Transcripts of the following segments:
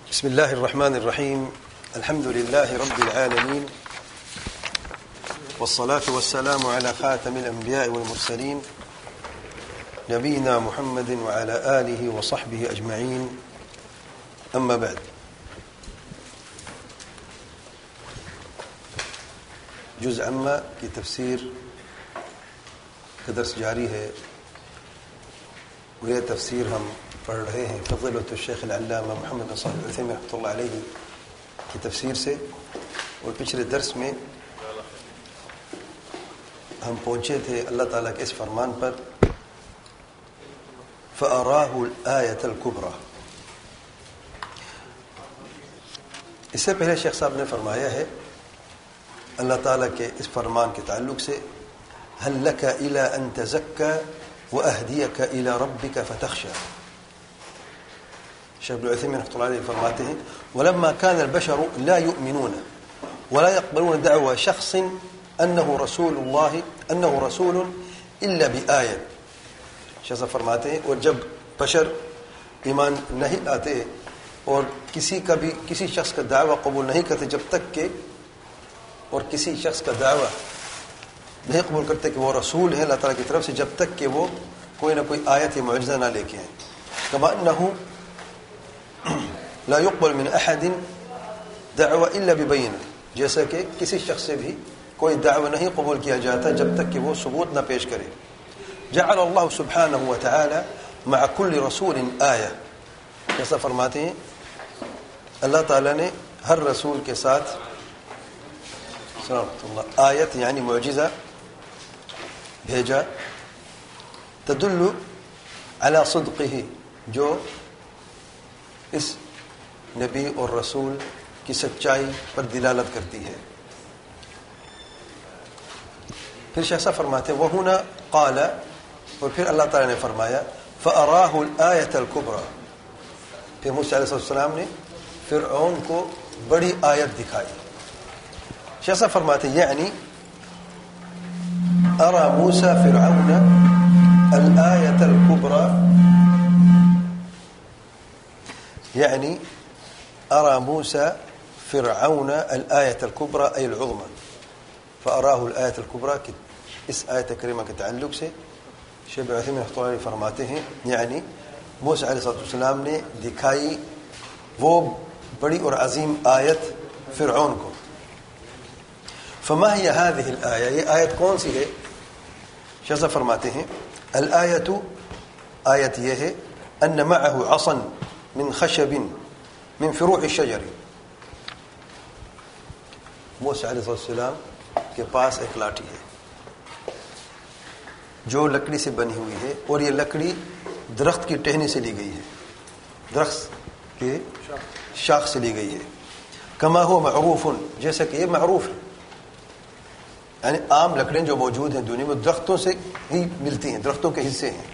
بسم الله الرحمن الرحيم. الحمد لله رب العالمين، والصلاة والسلام على خاتم الأنبياء والمرسلين نبينا محمد وعلى آله وصحبه أجمعين. أما بعد، جزء عما کی تفسیر کا درس جاری ہے، اور یہ تفسیر ہم پڑھ رہے ہیں فضیلۃ الشیخ العلامہ محمد بن صالح العثیمین رحمۃ اللہ علیہ کی تفسیر سے. اور پچھلے درس میں ہم پہنچے تھے اللہ تعالیٰ کے اس فرمان پر فَأَرَاهُ الْآيَةَ الْكُبْرَى. اس سے پہلے شیخ صاحب نے فرمایا ہے اللہ تعالیٰ کے اس فرمان کے تعلق سے هَلْ لَكَ إِلَىٰ أَن تَزَكَّىٰ وَأَهْدِيَكَ إِلَىٰ رَبِّكَ فَتَخْشَىٰ. شیخ ابن عثیمین رحمۃ اللہ علیہ فرماتے ہیں وَلَمَّا كَانَ الْبَشَرُ لَا يُؤْمِنُونَ وَلَا يَقْبَلُونَ دَعْوَى شَخْصٍ أَنَّهُ رَسُولٌ إِلَّا بِآيَةٍ. شیخ صاحب فرماتے ہیں اور جب بشر ایمان نہیں لاتے اور کسی شخص کا دعویٰ قبول نہیں کرتے جب تک کہ اور کسی شخص کا دعویٰ نہیں قبول کرتے کہ وہ رسول ہے اللہ تعالیٰ کی طرف سے جب تک کہ وہ کوئی نہ کوئی آیت یا معجزہ نہ لے کے آئیں. کما انه لا يقبل من احد دعوى الا ببينه. جیسا کہ کسی شخص سے بھی کوئی دعویٰ نہیں قبول کیا جاتا جب تک کہ وہ ثبوت نہ پیش کرے. جعل الله سبحانه وتعالى مع كل رسول آية. جیسا فرماتے ہیں اللہ تعالیٰ نے ہر رسول کے ساتھ آیت یعنی معجزہ بھیجا تدل على صدقه جو اس نبی اور رسول کی سچائی پر دلالت کرتی ہے. پھر شیخ صاحب فرماتے ہیں وَهُنَا قَالَ، اور پھر اللہ تعالیٰ نے فرمایا فَأَرَاهُ الْآيَةَ الْكُبْرَى. پھر موسیٰ علیہ السلام نے فرعون کو بڑی آیت دکھائی. شیخ صاحب فرماتے ہیں یعنی ارى موسى فرعون الآية الكبرى، يعني أرى موسى فرعون الآية الكبرى أي العظمى. فأراه الآية الكبرى اس آیت کریمہ کے تعلق سے شیخ ابن عثیمین رحمۃ اللہ علیہ فرماتے ہیں یعنی موسیٰ علیہ السلام نے دکھائی وہ بڑی اور عظیم آیت فرعون کو. فما هي هذه الآية، یہ آیت کون سی ہے؟ شیخ صاحب فرماتے ہیں الآیت، آیت یہ ہے ان معه عصا من خشب من فروع الشجر. موسیٰ علیہ السلام کے پاس ایک لاٹھی ہے جو لکڑی سے بنی ہوئی ہے اور یہ لکڑی درخت کی ٹہنی سے لی گئی ہے، درخت کے شاخ سے لی گئی ہے. کما هو معروف، جیسا کہ یہ معروف ہے، یعنی عام لکڑیاں جو موجود ہیں دنیا میں درختوں سے ہی ملتی ہیں، درختوں کے حصے ہیں.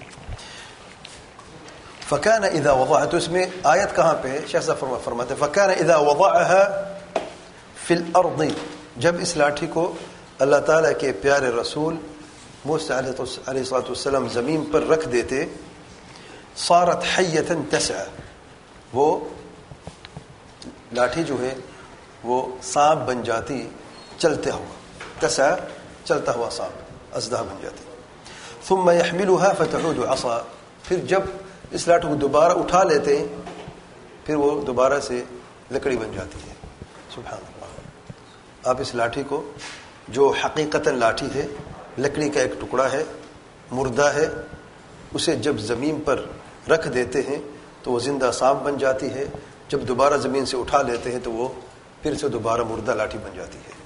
فکان اذا وضعها، تو اس میں آیت کہاں پہ ہے؟ شیخ صاحب فرماتے ہیں فکان اذا وضعها فی الارض، جب اس لاٹھی کو اللہ تعالیٰ کے پیارے رسول موسیٰ علیہ السلام زمین پر رکھ دیتے صارت حیۃ تسعى، وہ لاٹھی جو ہے وہ سانپ بن جاتی چلتے ہوا، تسعى چلتا ہوا سانپ، اژدہا بن جاتی. ثم يحملها فتعود عصا، پھر جب اس لاٹھی کو دوبارہ اٹھا لیتے ہیں پھر وہ دوبارہ سے لکڑی بن جاتی ہے. سبحان اللہ. آپ اس لاٹھی کو جو حقیقتاً لاٹھی ہے، لکڑی کا ایک ٹکڑا ہے، مردہ ہے، اسے جب زمین پر رکھ دیتے ہیں تو وہ زندہ سانپ بن جاتی ہے. جب دوبارہ زمین سے اٹھا لیتے ہیں تو وہ پھر سے دوبارہ مردہ لاٹھی بن جاتی ہے.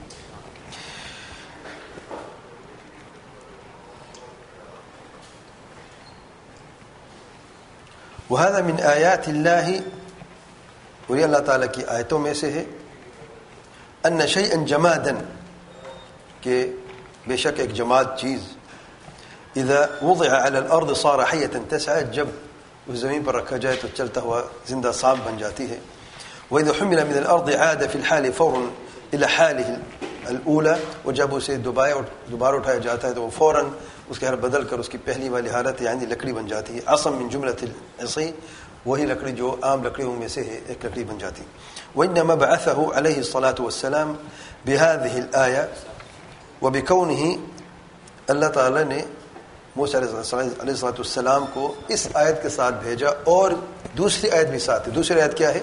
وهذا من آیات اللہ، اور یہ اللہ تعالیٰ کی آیتوں میں سے ہے ان شیئا جمادا، کہ بے شک ایک جماد چیز اذا وضع على الارض صار حیۃ تسعى، جب اس زمین پر رکھا جائے تو چلتا ہوا زندہ سانپ بن جاتی ہے. واذا حمل من الارض عاد في الحال فورا الى حاله الاولى، اور جب اسے دوبارہ اٹھایا جاتا ہے تو وہ فوراً اس کے حال بدل کر اس کی پہلی والی حالت یعنی لکڑی بن جاتی ہے. عصا من جملۃ العصی، وہی لکڑی جو عام لکڑیوں میں سے ہے ایک لکڑی بن جاتی. وإنما بعثه عليه الصلاة والسلام بهذه الآية وبكونه اللہ تعالیٰ نے موسیٰ علیہ السلام کو اس آیت کے ساتھ بھیجا اور دوسری آیت بھی ساتھ ہے. دوسری آیت کیا ہے؟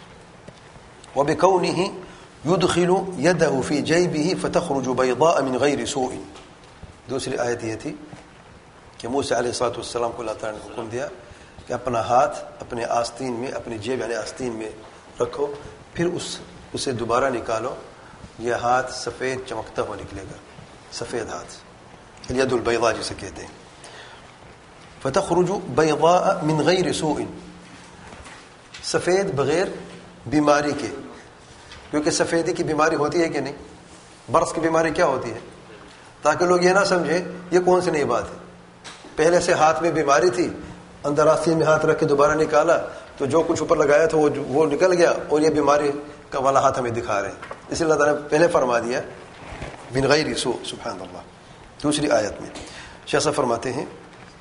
وبكونه يدخل يده في جيبه فتخرج بيضاء من غير سوء. دوسری آیت یہ تھی کہ موسیٰ علیہ السلام کو اللہ تعالیٰ نے حکم دیا کہ اپنا ہاتھ اپنے آستین میں، اپنی جیب یعنی آستین میں رکھو، پھر اسے دوبارہ نکالو، یہ ہاتھ سفید چمکتا ہوا نکلے گا، سفید ہاتھ، الید البیضاء جسے کہتے ہیں. فتخرج بیضاء من غیر سوء، سفید بغیر بیماری کے، کیونکہ سفیدی کی بیماری ہوتی ہے کہ نہیں؟ برس کی بیماری کیا ہوتی ہے؟ تاکہ لوگ یہ نہ سمجھے یہ کون سی نئی بات ہے، پہلے سے ہاتھ میں بیماری تھی، اندر آستین میں ہاتھ رکھ کے دوبارہ نکالا تو جو کچھ اوپر لگایا تھا وہ نکل گیا، اور یہ بیماری کا والا ہاتھ ہمیں دکھا رہے ہیں. اس لیے اللہ تعالیٰ نے پہلے فرما دیا من غیر سوء. سبحان اللہ. دوسری آیت میں شیخ صاحب فرماتے ہیں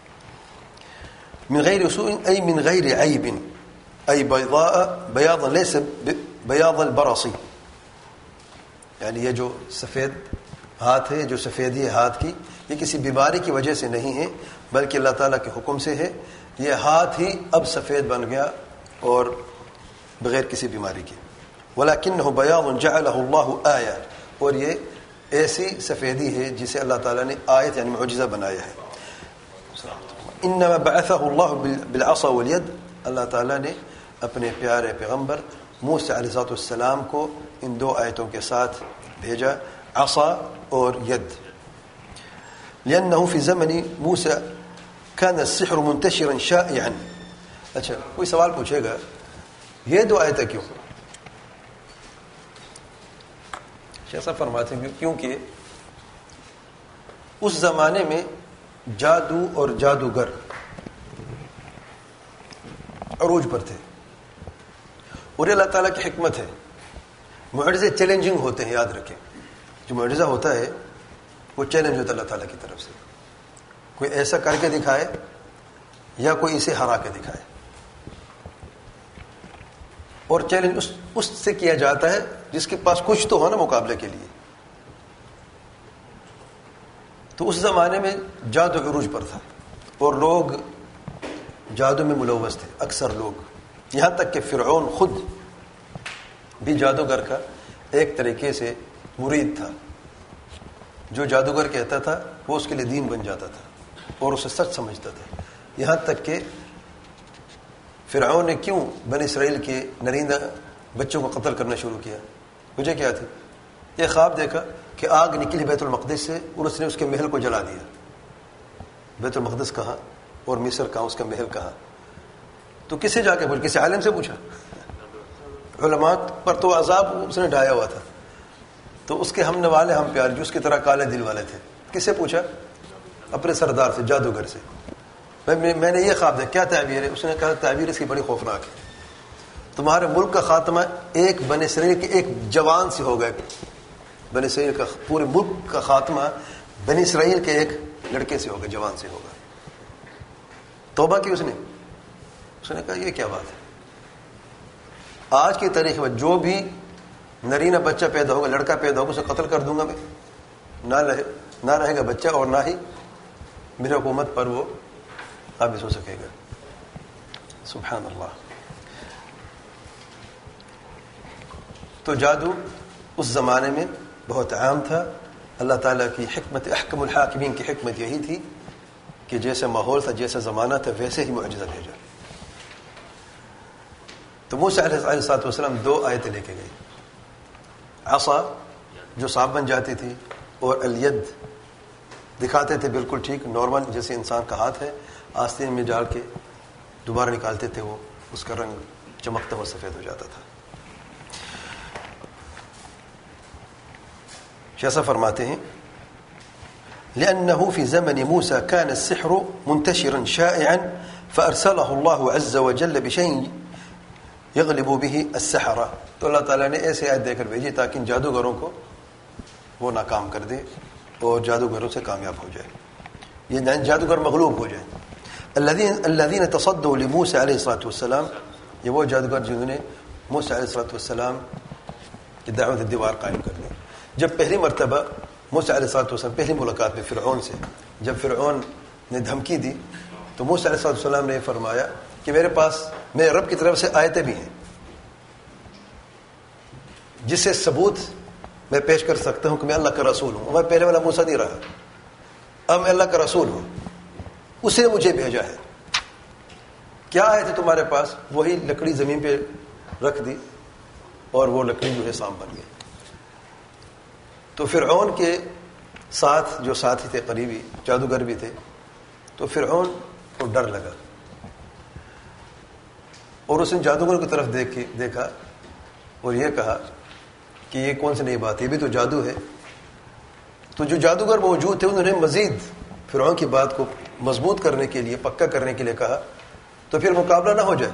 من غیر سوء ای من غیر عیب ای بیضاء بیاضا لیس بیاض البرص، یعنی یہ جو سفید ہاتھ ہے، جو سفیدی ہے ہاتھ کی، یہ کسی بیماری کی وجہ سے نہیں ہے بلکہ اللہ تعالیٰ کے حکم سے ہے. یہ ہاتھ ہی اب سفید بن گیا اور بغیر کسی بیماری کے. وَلَكِنَّهُ بَيَاضٌ جَعَلَهُ اللَّهُ آیَةً، اور یہ ایسی سفیدی ہے جسے اللہ تعالیٰ نے آیت یعنی معجزہ بنایا ہے. انما بعثه اللہ بالعصا والید، اللہ تعالیٰ نے اپنے پیارے پیغمبر موسیٰ علیہ السلام کو ان دو آیتوں کے ساتھ بھیجا، عصا اور ید. لأنه في زمن موسیٰ كان السحر منتشرا شائعا. اچھا کوئی سوال پوچھے گا یہ دو آیتیں کیوں؟ شیخ صاحب فرماتے ہیں کیونکہ اس زمانے میں جادو اور جادوگر عروج پر تھے، اور اللہ تعالیٰ کی حکمت ہے معجزے چیلنجنگ ہوتے ہیں. یاد رکھیں جو معجزہ ہوتا ہے وہ چیلنج ہوتا ہے اللہ تعالیٰ کی طرف سے، کوئی ایسا کر کے دکھائے یا کوئی اسے ہرا کے دکھائے، اور چیلنج اس سے کیا جاتا ہے جس کے پاس کچھ تو ہو نا مقابلے کے لیے. تو اس زمانے میں جادو عروج پر تھا اور لوگ جادو میں ملوث تھے، اکثر لوگ، یہاں تک کہ فرعون خود بھی جادوگر کا ایک طریقے سے مرید تھا. جو جادوگر کہتا تھا وہ اس کے لیے دین بن جاتا تھا اور اسے سچ سمجھتا تھا. یہاں تک کہ فرعون نے کیوں بنی اسرائیل کے نرینہ بچوں کو قتل کرنا شروع کیا؟ وجہ کیا تھی؟ یہ خواب دیکھا کہ آگ نکلی بیت المقدس سے اور اس نے اس کے محل کو جلا دیا. بیت المقدس کہاں اور مصر کہاں، اس کا محل کہاں؟ تو کسے جا کے پوچھا؟ کسی عالم سے پوچھا؟ علماء پر تو عذاب اس نے ڈھایا ہوا تھا. تو اس کے ہم نوالے ہم پیار جو اس کی طرح کالے دل والے تھے، کس سے پوچھا؟ اپنے سردار سے، جادوگر سے. میں نے یہ خواب دیکھا، کیا تعبیر ہے؟ اس نے کہا تعبیر اس کی بڑی خوفناک ہے، تمہارے ملک کا خاتمہ ایک بنی اسرائیل کے ایک جوان سے ہوگا. بنی اسرائیل کا پورے ملک کا خاتمہ بنی اسرائیل کے ایک لڑکے سے ہوگا، جوان سے ہوگا. توبہ کی اس نے کہا یہ کیا بات ہے؟ آج کی تاریخ میں جو بھی نرینہ بچہ پیدا ہوگا، لڑکا پیدا ہوگا، اسے قتل کر دوں گا میں، نہ رہے گا بچہ اور نہ ہی میری حکومت پر وہ قابض ہو سکے گا. سبحان اللہ. تو جادو اس زمانے میں بہت عام تھا. اللہ تعالیٰ کی حکمت، احکم الحاکمین کی حکمت یہی تھی کہ جیسے ماحول تھا، جیسا زمانہ تھا، ویسے ہی معجزہ بھیجا. تو موسیٰ علیہ السلام دو آیتیں لے کے گئے، عصا جو سانپ بن جاتی تھی اور الید دکھاتے تھے بالکل ٹھیک نارمل جیسے انسان کا ہاتھ ہے، آستین میں ڈال کے دوبارہ نکالتے تھے، وہ اس کا رنگ چمکتا ہوا سفید ہو جاتا تھا. جیسا فرماتے ہیں لأنه في زمن موسى كان السحر منتشرا شائعا فأرسله الله عز وجل بشيء يغلب به السحرة. تو اللہ تعالیٰ نے ایسے آیت دے کر بھیجی تاکہ ان جادوگروں کو وہ ناکام کر دے اور جادوگروں سے کامیاب ہو جائے، یہ جادوگر مغلوب ہو جائے. الذين تصدوا لموسى علیہ الصلوۃ والسلام، یہ وہ جادوگر جنہوں نے موسیٰ علیہ الصلوۃ والسلام کی دعوت دیوار قائم کر دی. جب پہلی مرتبہ موسیٰ علیہ الصلوۃ والسلام پہلی ملاقات میں فرعون سے، جب فرعون نے دھمکی دی تو موسیٰ علیہ الصلوۃ والسلام نے فرمایا کہ میرے پاس میرے رب کی طرف سے آیتیں بھی ہیں جس سے ثبوت میں پیش کر سکتا ہوں کہ میں اللہ کا رسول ہوں. میں پہلے والا موسیٰ نہیں رہا، اب میں اللہ کا رسول ہوں، اس نے مجھے بھیجا ہے. کیا آئے تھے تمہارے پاس؟ وہی لکڑی زمین پہ رکھ دی اور وہ لکڑی جو ہے سانپ بن گئی. تو فرعون کے ساتھ جو ساتھی تھے قریبی جادوگر بھی تھے، تو فرعون کو ڈر لگا اور اس نے جادوگر کی طرف دیکھا اور یہ کہا کہ یہ کون سی نئی بات ہے، یہ بھی تو جادو ہے. تو جو جادوگر موجود تھے انہوں نے مزید فرعون کی بات کو مضبوط کرنے کے لیے، پکا کرنے کے لیے کہا تو پھر مقابلہ نہ ہو جائے.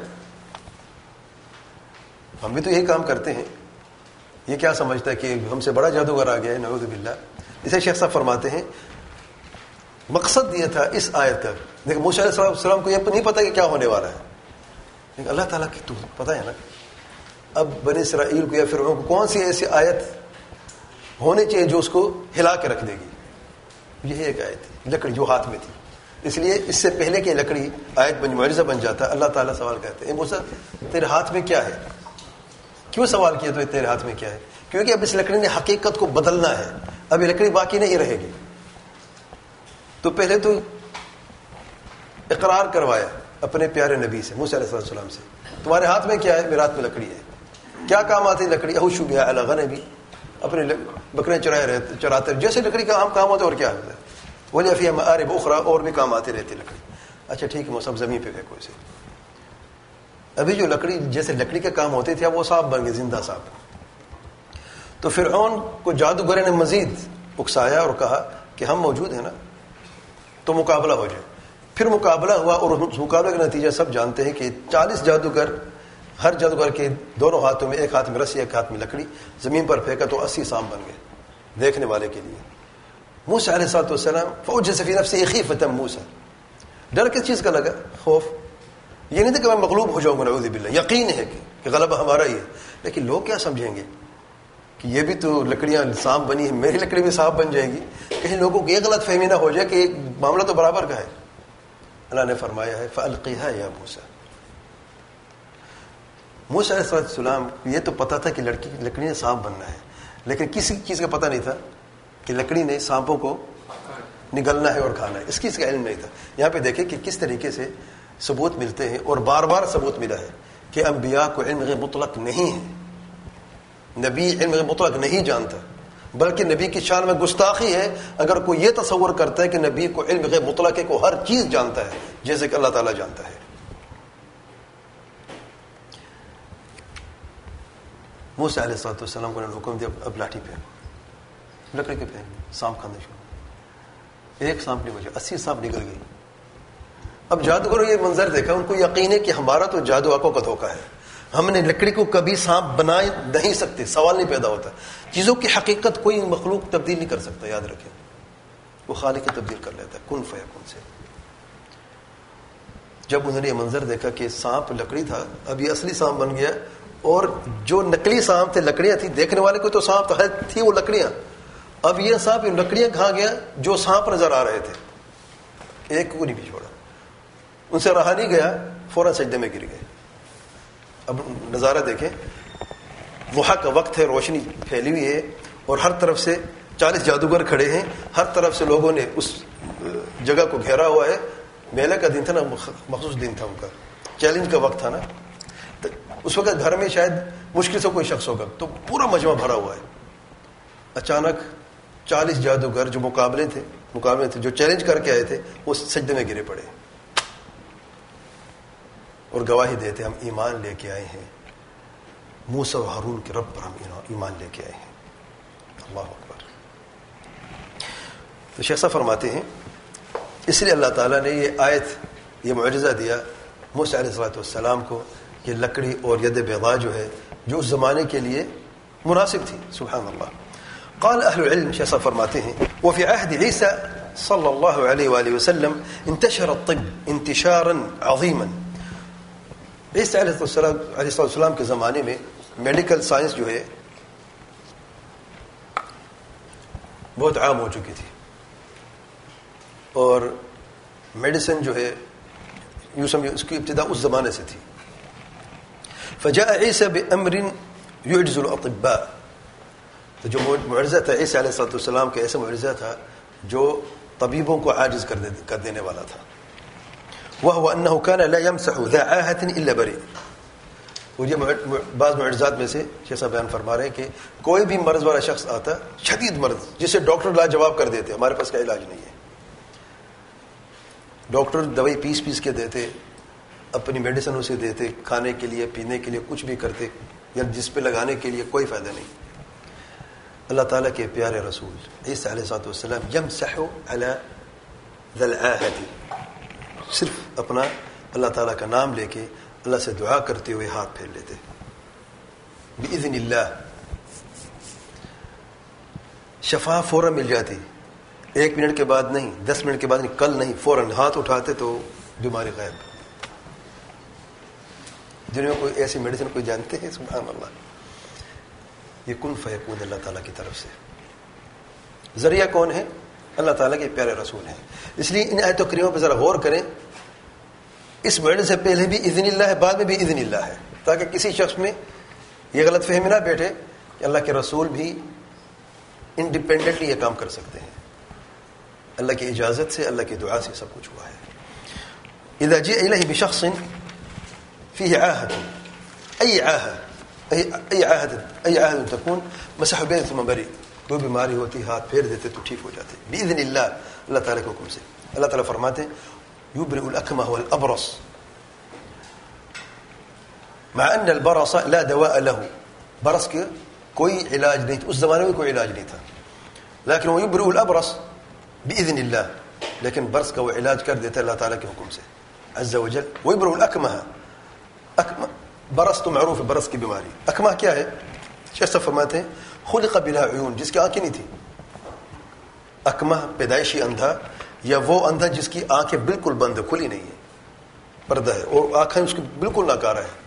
ہم بھی تو یہی کام کرتے ہیں. یہ کیا سمجھتا ہے کہ ہم سے بڑا جادوگر آ گیا ہے، نعوذ باللہ. اسے شیخ صاحب فرماتے ہیں مقصد یہ تھا اس آیت کا. دیکھ موسیٰ علیہ السلام کو یہ نہیں پتا کہ کیا ہونے والا ہے، لیکن اللہ تعالیٰ کی تو پتہ ہے نا. اب بنی اسرائیل کو یا فرعون کو کون سی ایسی آیت ہونی چاہیے جو اس کو ہلا کے رکھ دے گی؟ یہی ایک آیت تھی، لکڑی جو ہاتھ میں تھی. اس لیے اس سے پہلے کہ لکڑی آیت معجزہ بن جاتا، اللہ تعالیٰ سوال کرتے ہیں موسیٰ تیرے ہاتھ میں کیا ہے؟ کیوں سوال کیا تو تیرے ہاتھ میں کیا ہے؟ کیونکہ اب اس لکڑی نے حقیقت کو بدلنا ہے، اب یہ لکڑی باقی نہیں رہے گی. تو پہلے تو اقرار کروایا اپنے پیارے نبی سے، موسیٰ علیہ السلام سے، تمہارے ہاتھ میں کیا ہے؟ میرے ہاتھ میں لکڑی ہے. کیا کام آتی لکڑی؟ احوش بہا علی غنمی، اپنے بکرے چراتے جیسے لکڑی کا عام کام ہوتا ہے. اور کیا ہوتا ہے؟ ولی فیہا مآرب اخری، اور بھی کام آتی رہتی لکڑی. اچھا ٹھیک ہے، وہ سب زمین پہ پھینکو اسے. ابھی جو لکڑی جیسے لکڑی کا کام ہوتے تھے اب وہ سانپ بن گئے، زندہ سانپ. تو فرعون کو جادوگر نے مزید اکسایا اور کہا کہ ہم موجود ہیں نا، تو مقابلہ ہو جائے. پھر مقابلہ ہوا اور اس مقابلے کا نتیجہ سب جانتے ہیں کہ 40 جادوگر، ہر جادوگر کے دونوں ہاتھوں میں، ایک ہاتھ میں رسی ایک ہاتھ میں لکڑی، زمین پر پھینکا تو 80 سانپ بن گئے دیکھنے والے کے لیے. موسیٰ علیہ السلام فوجس فی نفسہ خیفۃ موسیٰ، ڈر کس چیز کا لگا؟ خوف. یہ نہیں تھا کہ میں مغلوب ہو جاؤں گا، نعوذ باللہ، یقین ہے کہ غلبہ ہمارا ہی ہے. لیکن لوگ کیا سمجھیں گے کہ یہ بھی تو لکڑیاں سانپ بنی ہیں، میری لکڑی بھی سانپ بن جائے گی. کہیں لوگوں کو یہ غلط فہمی نہ ہو جائے کہ معاملہ تو برابر کا ہے. اللہ نے فرمایا ہے فَأَلْقِهَا يَا مُوسَى. موسیٰ علیہ السلام یہ تو پتا تھا کہ لکڑی نے سانپ بننا ہے، لیکن کسی چیز کا پتہ نہیں تھا کہ لکڑی نے سانپوں کو نگلنا ہے اور کھانا ہے. اس چیز کا علم نہیں تھا. یہاں پہ دیکھیں کہ کس طریقے سے ثبوت ملتے ہیں، اور بار بار ثبوت ملا ہے کہ انبیاء کو علم غیب مطلق نہیں ہے. نبی علم غیب مطلق نہیں جانتا، بلکہ نبی کی شان میں گستاخی ہے اگر کوئی یہ تصور کرتا ہے کہ نبی کو علم غیب مطلق ہے، کو ہر چیز جانتا ہے جیسے کہ اللہ تعالیٰ جانتا ہے. موسیٰ علیہ السلام کو نے حکم دیا اب لاٹھی پھینک، لکڑی کے پھینک، سانپ کھانے شروع. ایک سانپ نہیں بچا، 80 سانپ نکل گئی. اب جادوگروں یہ منظر دیکھا، ان کو یقین ہے کہ ہمارا تو جادو آنکھوں کا دھوکہ ہے، ہم نے لکڑی کو کبھی سانپ بنا نہیں سکتے. سوال نہیں پیدا ہوتا. چیزوں کی حقیقت کوئی مخلوق تبدیل نہیں کر سکتا، یاد رکھیں. وہ خالق تبدیل کر لیتا ہے کن فیکون سے. جب انہوں نے یہ منظر دیکھا کہ سانپ لکڑی تھا، اب یہ اصلی سانپ بن گیا، اور جو نقلی سانپ تھے لکڑیاں تھیں، دیکھنے والے کو تو سانپ تھی وہ لکڑیاں. اب یہ سانپ لکڑیاں کھا گیا جو سانپ نظر آ رہے تھے، ایک کو نہیں بھی چھوڑا. ان سے رہا نہیں گیا، فوراً سجدے میں گر گئے. اب نظارہ دیکھیں، ضحیٰ کا وقت ہے، روشنی پھیلی ہوئی ہے اور ہر طرف سے 40 جادوگر کھڑے ہیں، ہر طرف سے لوگوں نے اس جگہ کو گھیرا ہوا ہے. میلہ کا دن تھا نا، مخصوص دن تھا ان کا، چیلنج کا وقت تھا نا. اس وقت گھر میں شاید مشکل سے کوئی شخص ہوگا، تو پورا مجمع بھرا ہوا ہے. اچانک 40 جادوگر جو مقابلے تھے جو چیلنج کر کے آئے تھے، وہ سجدے میں گرے پڑے اور گواہی دیتے ہم ایمان لے کے آئے ہیں، موسیٰ و ہارون کے رب پر ہم ایمان لے کے آئے ہیں. اللہ اکبر. تو شیخ صاحب فرماتے ہیں اس لیے اللہ تعالیٰ نے یہ آیت، یہ معجزہ دیا موسیٰ علیہ السلام کو کہ لکڑی اور ید بیضاء جو ہے جو اس زمانے کے لیے مناسب تھی. سبحان اللہ. قال اہل العلم، شیخ صاحب فرماتے ہیں وفی عہد عیسیٰ صلی اللہ علیہ وآلہ وسلم انتشر الطب انتشارا عظیما. عیسیٰ علیہ السلام کے زمانے میں میڈیکل سائنس جو ہے بہت عام ہو چکی تھی, اور میڈیسن جو ہے یوں سمجھو اس کی ابتدا اس زمانے سے تھی. فجاء عیسیٰ بامر يعجز الاطباء, تو جو معجزہ تھا عیسیٰ علیہ السلام کا ایسا معجزہ تھا جو طبیبوں کو عاجز کر دینے والا تھا. وهو انه كان لا يمسح ذا عاهة الا بريء. اور یہ بعض معجزات میں سے جیسا بیان فرما رہے ہیں کہ کوئی بھی مرض والا شخص آتا, شدید مرض جسے ڈاکٹر لاجواب کر دیتے, ہمارے پاس کا علاج نہیں ہے, ڈاکٹر دوائی پیس کے دیتے, اپنی میڈیسن اسے دیتے, کھانے کے لیے پینے کے لیے کچھ بھی کرتے, یا جس پہ لگانے کے لیے کوئی فائدہ نہیں. اللہ تعالیٰ کے پیارے رسول عیسیٰ علیہ السلام یمسح علی ذی العاہۃ, صرف اپنا اللہ تعالیٰ کا نام لے کے اللہ سے دعا کرتے ہوئے ہاتھ پھیر لیتے بإذن اللہ. شفا فوراً مل جاتی, 1 منٹ کے بعد نہیں, 10 منٹ کے بعد نہیں, کل نہیں, فوراً ہاتھ اٹھاتے تو بیماری غائب. دنیا میں کوئی ایسی میڈیسن کوئی جانتے ہیں؟ سبحان اللہ. یہ کن فیکون اللہ تعالیٰ کی طرف سے. ذریعہ کون ہے؟ اللہ تعالیٰ کے پیارے رسول ہیں. اس لیے ان آیت و کریموں پہ ذرا غور کریں. اس معجزے سے پہلے بھی اذن اللہ ہے, بعد میں بھی اذن اللہ ہے, تاکہ کسی شخص میں یہ غلط فہمی نہ بیٹھے کہ اللہ کے رسول بھی انڈیپینڈنٹلی یہ کام کر سکتے ہیں. اللہ کی اجازت سے, اللہ کی دعا سے سب کچھ ہوا ہے. اذا جاء الیہ بشخص فيه عاهة أي عاهة تكون مسح بيده ثم بريء. کوئی بیماری ہوتی ہاتھ پھیر دیتے تو ٹھیک ہو جاتے بإذن اللہ, اللہ تعالیٰ کے حکم سے. اللہ تعالیٰ فرماتے ہیں يبرئ الأكمه والأبرص مع أن البرص لا دواء له. برص کے کوئی علاج نہیں تھا اس زمانے میں, کوئی علاج نہیں تھا, لیکن وہ يبرئ الأبرص بإذن اللہ, لیکن برص کا وہ علاج کر دیتا اللہ تعالیٰ کے حکم سے عز وجل. ويبرئ الأكمه, برص تو معروف ہے, برص کی بیماری. اکمہ کیا ہے؟ شیخ فرماتے ہیں خلق بلا عیون, جس کی آنکھیں نہیں تھی. اکمہ پیدائشی اندھا, یا وہ اندھا جس کی آنکھیں بالکل بند ہے, کھلی نہیں ہے, پردہ ہے, اور آنکھیں اس کی بالکل ناکارہ ہے.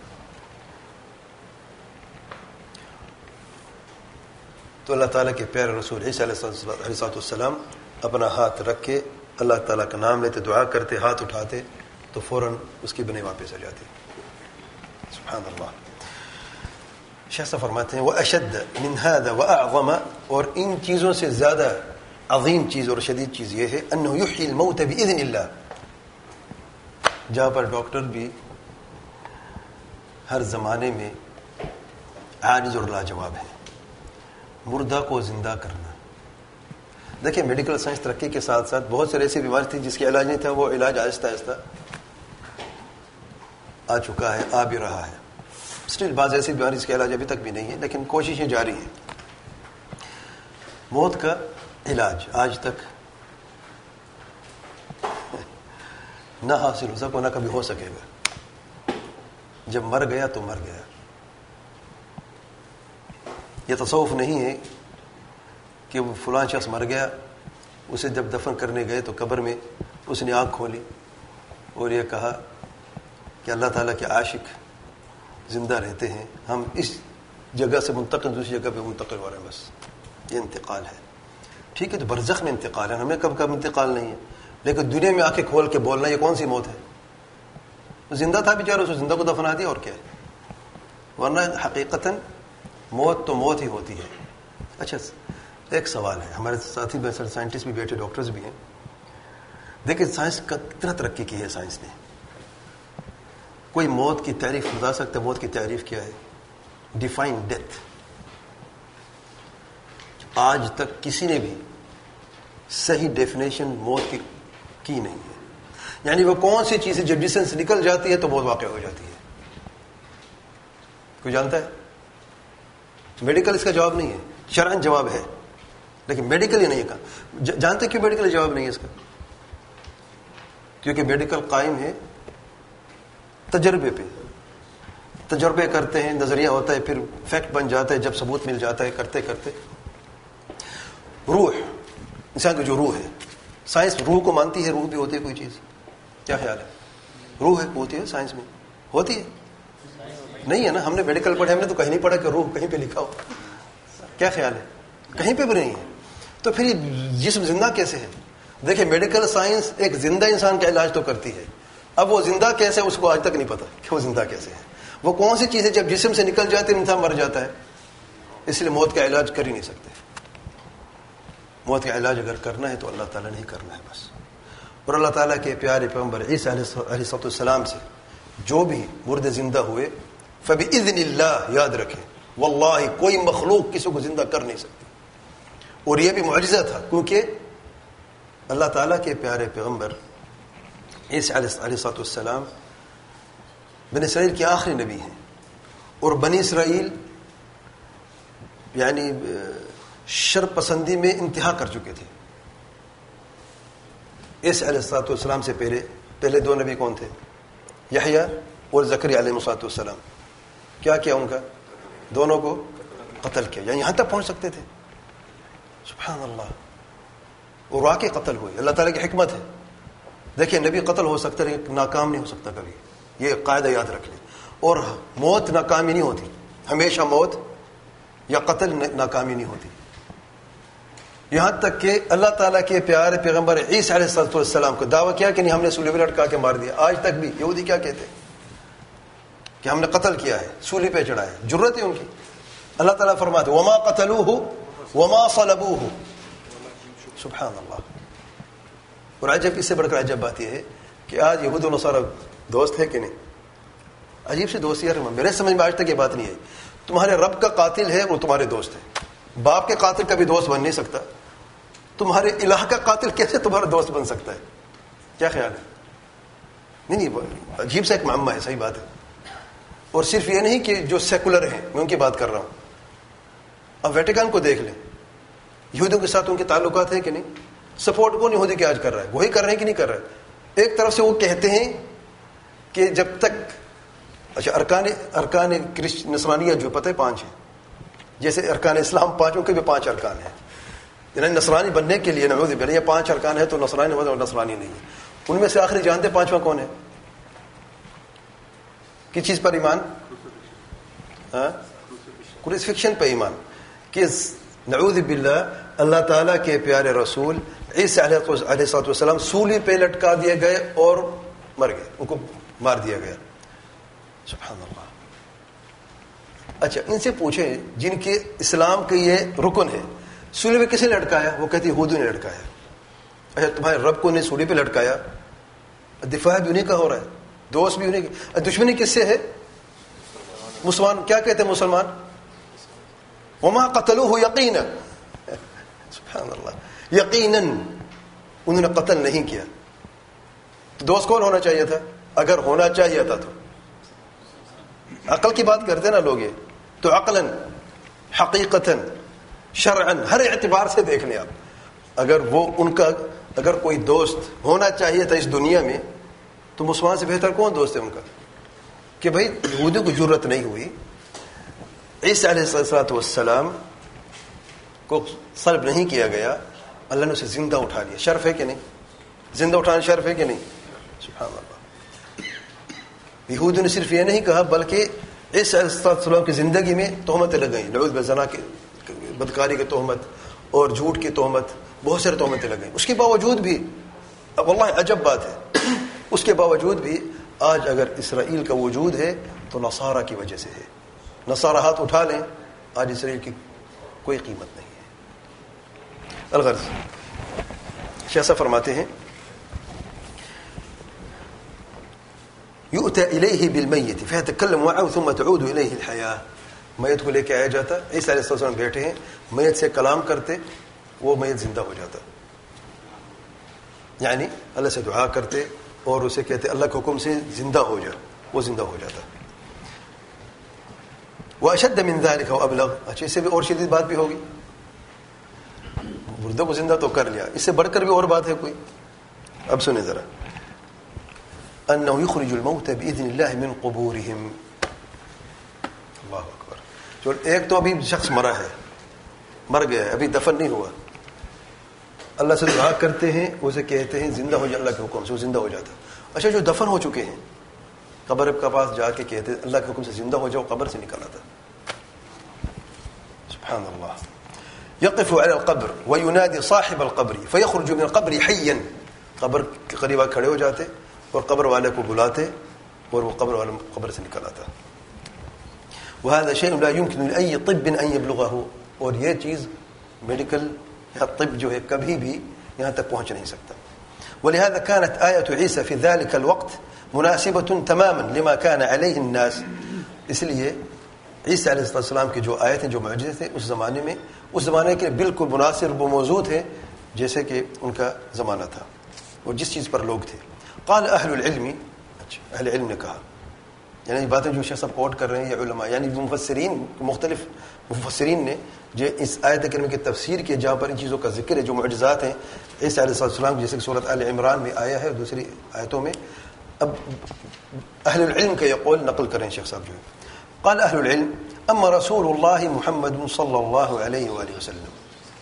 تو اللہ تعالیٰ کے پیارے رسول عیسیٰ علیہ السلام اپنا ہاتھ رکھ کے اللہ تعالیٰ کا نام لیتے, دعا کرتے, ہاتھ اٹھاتے تو فوراً اس کی بنائی واپس آ جاتی. سبحان اللہ. شیخ فرماتے ہیں واشد من هذا واعظم, اور ان چیزوں سے زیادہ عظیم چیز اور شدید چیز یہ ہے انه يحيي الموت باذن اللہ. جہاں پر ڈاکٹر بھی ہر زمانے میں عاجز اور لاجواب ہے, مردہ کو زندہ کرنا. دیکھیں میڈیکل سائنس ترقی کے ساتھ ساتھ بہت ساری ایسی بیماری تھی جس کی علاج نہیں تھا, وہ علاج آہستہ آہستہ آ چکا ہے, آ بھی رہا ہے. اسٹل بعض ایسی بیماری جس کا علاج ابھی تک بھی نہیں ہے, لیکن کوششیں جاری ہیں. موت کا علاج آج تک نہ حاصل ہو سکا, نہ کبھی ہو سکے گا. جب مر گیا تو مر گیا. یہ تصوف نہیں ہے کہ وہ فلاں شخص مر گیا, اسے جب دفن کرنے گئے تو قبر میں اس نے آنکھ کھولی اور یہ کہا کہ اللہ تعالیٰ کے عاشق زندہ رہتے ہیں, ہم اس جگہ سے منتقل دوسری جگہ پہ منتقل ہو رہے ہیں, بس یہ انتقال ہے. ٹھیک ہے, تو برزخ میں انتقال ہے, ہمیں کب انتقال نہیں ہے, لیکن دنیا میں آنکھیں کھول کے بولنا یہ کون سی موت ہے؟ زندہ تھا بیچارہ, اس زندہ کو دفنا دیا اور کیا ہے, ورنہ حقیقتاً موت تو موت ہی ہوتی ہے. اچھا ایک سوال ہے, ہمارے ساتھی میں سائنٹسٹ بھی بیٹھے, ڈاکٹرز بھی ہیں. دیکھیں سائنس کا کتنا ترقی کی ہے سائنس نے. کوئی موت کی تعریف بتا سکتا ہے؟ موت کی تعریف کیا ہے؟ Define death. آج تک کسی نے بھی صحیح ڈیفینیشن موت کی نہیں ہے. یعنی وہ کون سی چیز ہے جب جسم سے نکل جاتی ہے تو موت واقع ہو جاتی ہے؟ کوئی جانتا ہے؟ میڈیکل اس کا جواب نہیں ہے, شرعاً جواب ہے, لیکن میڈیکل ہی نہیں کہا. جانتے کیوں میڈیکل جواب نہیں ہے اس کا؟ کیونکہ میڈیکل قائم ہے تجربے پہ. تجربے کرتے ہیں, نظریہ ہوتا ہے, پھر فیکٹ بن جاتا ہے, جب ثبوت مل جاتا ہے, کرتے کرتے روح, انسان کی جو روح ہے, سائنس روح کو مانتی ہے؟ روح بھی ہوتی ہے کوئی چیز؟ کیا خیال ہے؟ روح ہوتی ہے سائنس میں؟ ہوتی ہے؟ نہیں ہے نا. ہم نے میڈیکل پڑھا, ہم نے تو کہیں نہیں پڑھا کہ روح کہیں پہ لکھا ہو. کیا خیال ہے؟ کہیں پہ بھی نہیں ہے. تو پھر یہ جسم زندہ کیسے ہے؟ دیکھیں میڈیکل سائنس ایک زندہ انسان کا علاج تو کرتی ہے, اب وہ زندہ کیسے اس کو آج تک نہیں پتا کہ وہ زندہ کیسے ہے. وہ کون سی چیز ہے جب جسم سے نکل جاتی ہے انسان مر جاتا ہے, اس لیے موت کا علاج کر ہی نہیں سکتے. موت کا علاج اگر کرنا ہے تو اللہ تعالیٰ نے ہی کرنا ہے بس. اور اللہ تعالیٰ کے پیارے پیغمبر عیسیٰ علیہ السلام سے جو بھی مردے زندہ ہوئے فبإذن اللہ, یاد رکھیں واللہ کوئی مخلوق کسی کو زندہ کر نہیں سکتی. اور یہ بھی معجزہ تھا کیونکہ اللہ تعالیٰ کے پیارے پیغمبر عیسیٰ علیہ السلام بنی اسرائیل کے آخری نبی ہیں, اور بنی اسرائیل یعنی شر پسندی میں انتہا کر چکے تھے. عیسیٰ علیہ السلام سے پہلے دو نبی کون تھے؟ یحییٰ اور زکریا علیہ السلام. کیا کیا ان کا؟ دونوں کو قتل کیا, یعنی یہاں تک پہنچ سکتے تھے. سبحان اللہ. اور واقعی قتل ہوئے. اللہ تعالیٰ کی حکمت ہے. دیکھیں نبی قتل ہو سکتا ہے لیکن ناکام نہیں ہو سکتا کبھی, یہ قاعدہ یاد رکھ لیں. اور موت ناکامی نہیں ہوتی, ہمیشہ موت یا قتل ناکامی نہیں ہوتی. یہاں تک کہ اللہ تعالیٰ کے پیارے پیغمبر عیسیٰ علیہ السلام کو دعویٰ کیا کہ نہیں ہم نے سولی پہ لٹکا کے مار دیا. آج تک بھی یہودی کیا کہتے ہیں کہ ہم نے قتل کیا ہے, سولی پہ چڑھایا. جرت ہے ان کی. اللہ تعالیٰ فرماتے وما قتلوہ وما صلبوہ. سبحان اللہ. اور عجب, اس سے بڑھ کر عجب بات یہ ہے کہ آج یہود و نصارہ دوست ہے کہ نہیں؟ عجیب سی دوستی یار, میرے سمجھ میں آج تک یہ بات نہیں ہے. تمہارے رب کا قاتل ہے وہ تمہارے دوست ہے. باپ کے قاتل کبھی دوست بن نہیں سکتا. تمہارے الہ کا قاتل کیسے تمہارا دوست بن سکتا ہے؟ کیا خیال ہے؟ نہیں, عجیب سا ایک معمہ ہے. صحیح بات ہے. اور صرف یہ نہیں کہ جو سیکولر ہیں, میں ان کی بات کر رہا ہوں. اب ویٹیکن کو دیکھ لیں, یہودیوں کے ساتھ ان کے تعلقات ہیں کہ نہیں؟ سپورٹ کون یہودی کے آج کر رہا ہے؟ وہی کر رہے ہیں کہ نہیں کر رہا ہے؟ ایک طرف سے وہ کہتے ہیں کہ جب تک اچھا ارکان نصرانیہ جو پتہ ہے 5 ہیں, جیسے ارکان اسلام 5, ان کے بھی 5 ارکان ہیں. یعنی نصرانی بننے کے لیے نعوذ باللہ یہ 5 ارکان ہے تو نصرانی اور نصرانی نہیں ہے. ان میں سے آخری جانتے 5واں کون ہے؟ کس چیز پر ایمان؟ کروسیفکشن پہ ایمان. کہ نعوذ باللہ اللہ تعالیٰ کے پیارے رسول عیسیٰ علیہ السلام سولی پہ لٹکا دیے گئے اور مر گئے, ان کو مار دیا گیا. سبحان اللہ. اچھا ان سے پوچھیں جن کے اسلام کے یہ رکن ہے, سولی پہ کسے لٹکایا؟ وہ کہتی یہودیوں نے لٹکایا. اچھا تمہارے رب کو نے سولی پہ لٹکایا, دفاع بھی انہیں کا ہو رہا ہے, دوست بھی انہیں کی. دشمنی کس سے ہے؟ مسلمان. کیا کہتے ہیں مسلمان؟ وما قتلوه یقینا. سبحان اللہ. یقیناً انہوں نے قتل نہیں کیا. تو دوست کون ہونا چاہیے تھا؟ اگر ہونا چاہیے تھا تو عقل کی بات کرتے نا لوگ, یہ تو عقلاً حقیقتاً شرعاً ہر اعتبار سے دیکھ لیں آپ. اگر وہ ان کا اگر کوئی دوست ہونا چاہیے تھا اس دنیا میں تو مسلمان سے بہتر کون دوست ہے ان کا؟ کہ بھائی یہودیوں کو ضرورت نہیں ہوئی, عیسیٰ علیہ السلام کو صلب نہیں کیا گیا, اللہ نے اسے زندہ اٹھا لیا. شرف ہے کہ نہیں؟ زندہ اٹھانا شرف ہے کہ نہیں؟ سبحان اللہ. یہودیوں نے صرف یہ نہیں کہا بلکہ عیسیٰ علیہ السلام کی زندگی میں تہمتیں لگائیں, نعوذ باللہ کی بدکاری کی تہمت اور جھوٹ کی تہمت, بہت سارے تہمتیں لگائیں. اس کے باوجود بھی اب واللہ عجب بات ہے, اس کے باوجود بھی آج اگر اسرائیل کا وجود ہے تو نصارہ کی وجہ سے ہے. نصارہ ہاتھ اٹھا لیں, آج اسرائیل کی کوئی قیمت نہیں ہے. الغرض شیخ فرماتے ہیں یؤتی الیہ بالمیت فیتکلم معه ثم تعود الیہ الحیاہ. میت کو لے کے آیا جاتا, عیسیٰ علیہ السلام بیٹھے ہیں, میت سے کلام کرتے, وہ میت زندہ ہو جاتا. یعنی اللہ سے دعا کرتے اور اسے کہتے اللہ کے حکم سے زندہ ہو جا, وہ زندہ ہو جاتا. واشد من ذلك وابلغ. اچھا اس سے بھی اور شدید بات بھی ہوگی, مردوں کو زندہ تو کر لیا, اس سے بڑھ کر بھی اور بات ہے کوئی. اب سنیں ذرا. انه يخرج الموتى باذن الله من قبورهم. اللہ اکبر. جو ایک تو ابھی شخص مرا ہے, مر گیا ہے, ابھی دفن نہیں ہوا. اللہ سے دعا کرتے ہیں, اسے کہتے ہیں زندہ ہو جا, اللہ کے حکم سے وہ زندہ ہو جاتا. اچھا جو دفن ہو چکے ہیں قبر کے پاس جا کے کہتے ہیں اللہ کے حکم سے زندہ ہو جاؤ, قبر سے نکل آتا. سبحان اللہ. يقف على القبر وينادي صاحب القبر فيخرج من القبر حيا, قبر کے قریب کھڑے ہو جاتے اور قبر والے کو بلاتے اور وہ قبر والا قبر سے نکل آتا. وهذا شيء لا يمكن لأي طب أن يبلغه, اور یہ چیز میڈیکل یا طب جو ہے کبھی بھی یہاں تک پہنچ نہیں سکتا. ولهذا كانت آية عيسى في ذلك الوقت مناسبة تماما لما كان عليه الناس. اس لیے عیسیٰ علیہ السلام کی جو آیتیں جو معجزے تھے اس زمانے کے بالکل مناسب و موضوع تھے جیسے کہ ان کا زمانہ تھا اور جس چیز پر لوگ تھے. قال اہل العلم, اہل علم نے کہا, یعنی باتیں جو شیخ صاحب کوٹ کر رہے ہیں یہ علماء یعنی مفسرین, مختلف مفسرین نے جو اس آیت کریمہ کی تفسیر کی جہاں پر ان چیزوں کا ذکر ہے جو معجزات ہیں عیسیٰ علیہ السلام جیسے کہ سورۃ آل عمران میں آیا ہے اور دوسری آیتوں میں. اب اہل العلم کا یہ قول نقل کریں شیخ صاحب جو ہے. قال اہل العلم اما رسول اللہ محمد صلی اللہ علیہ وآلہ وسلم,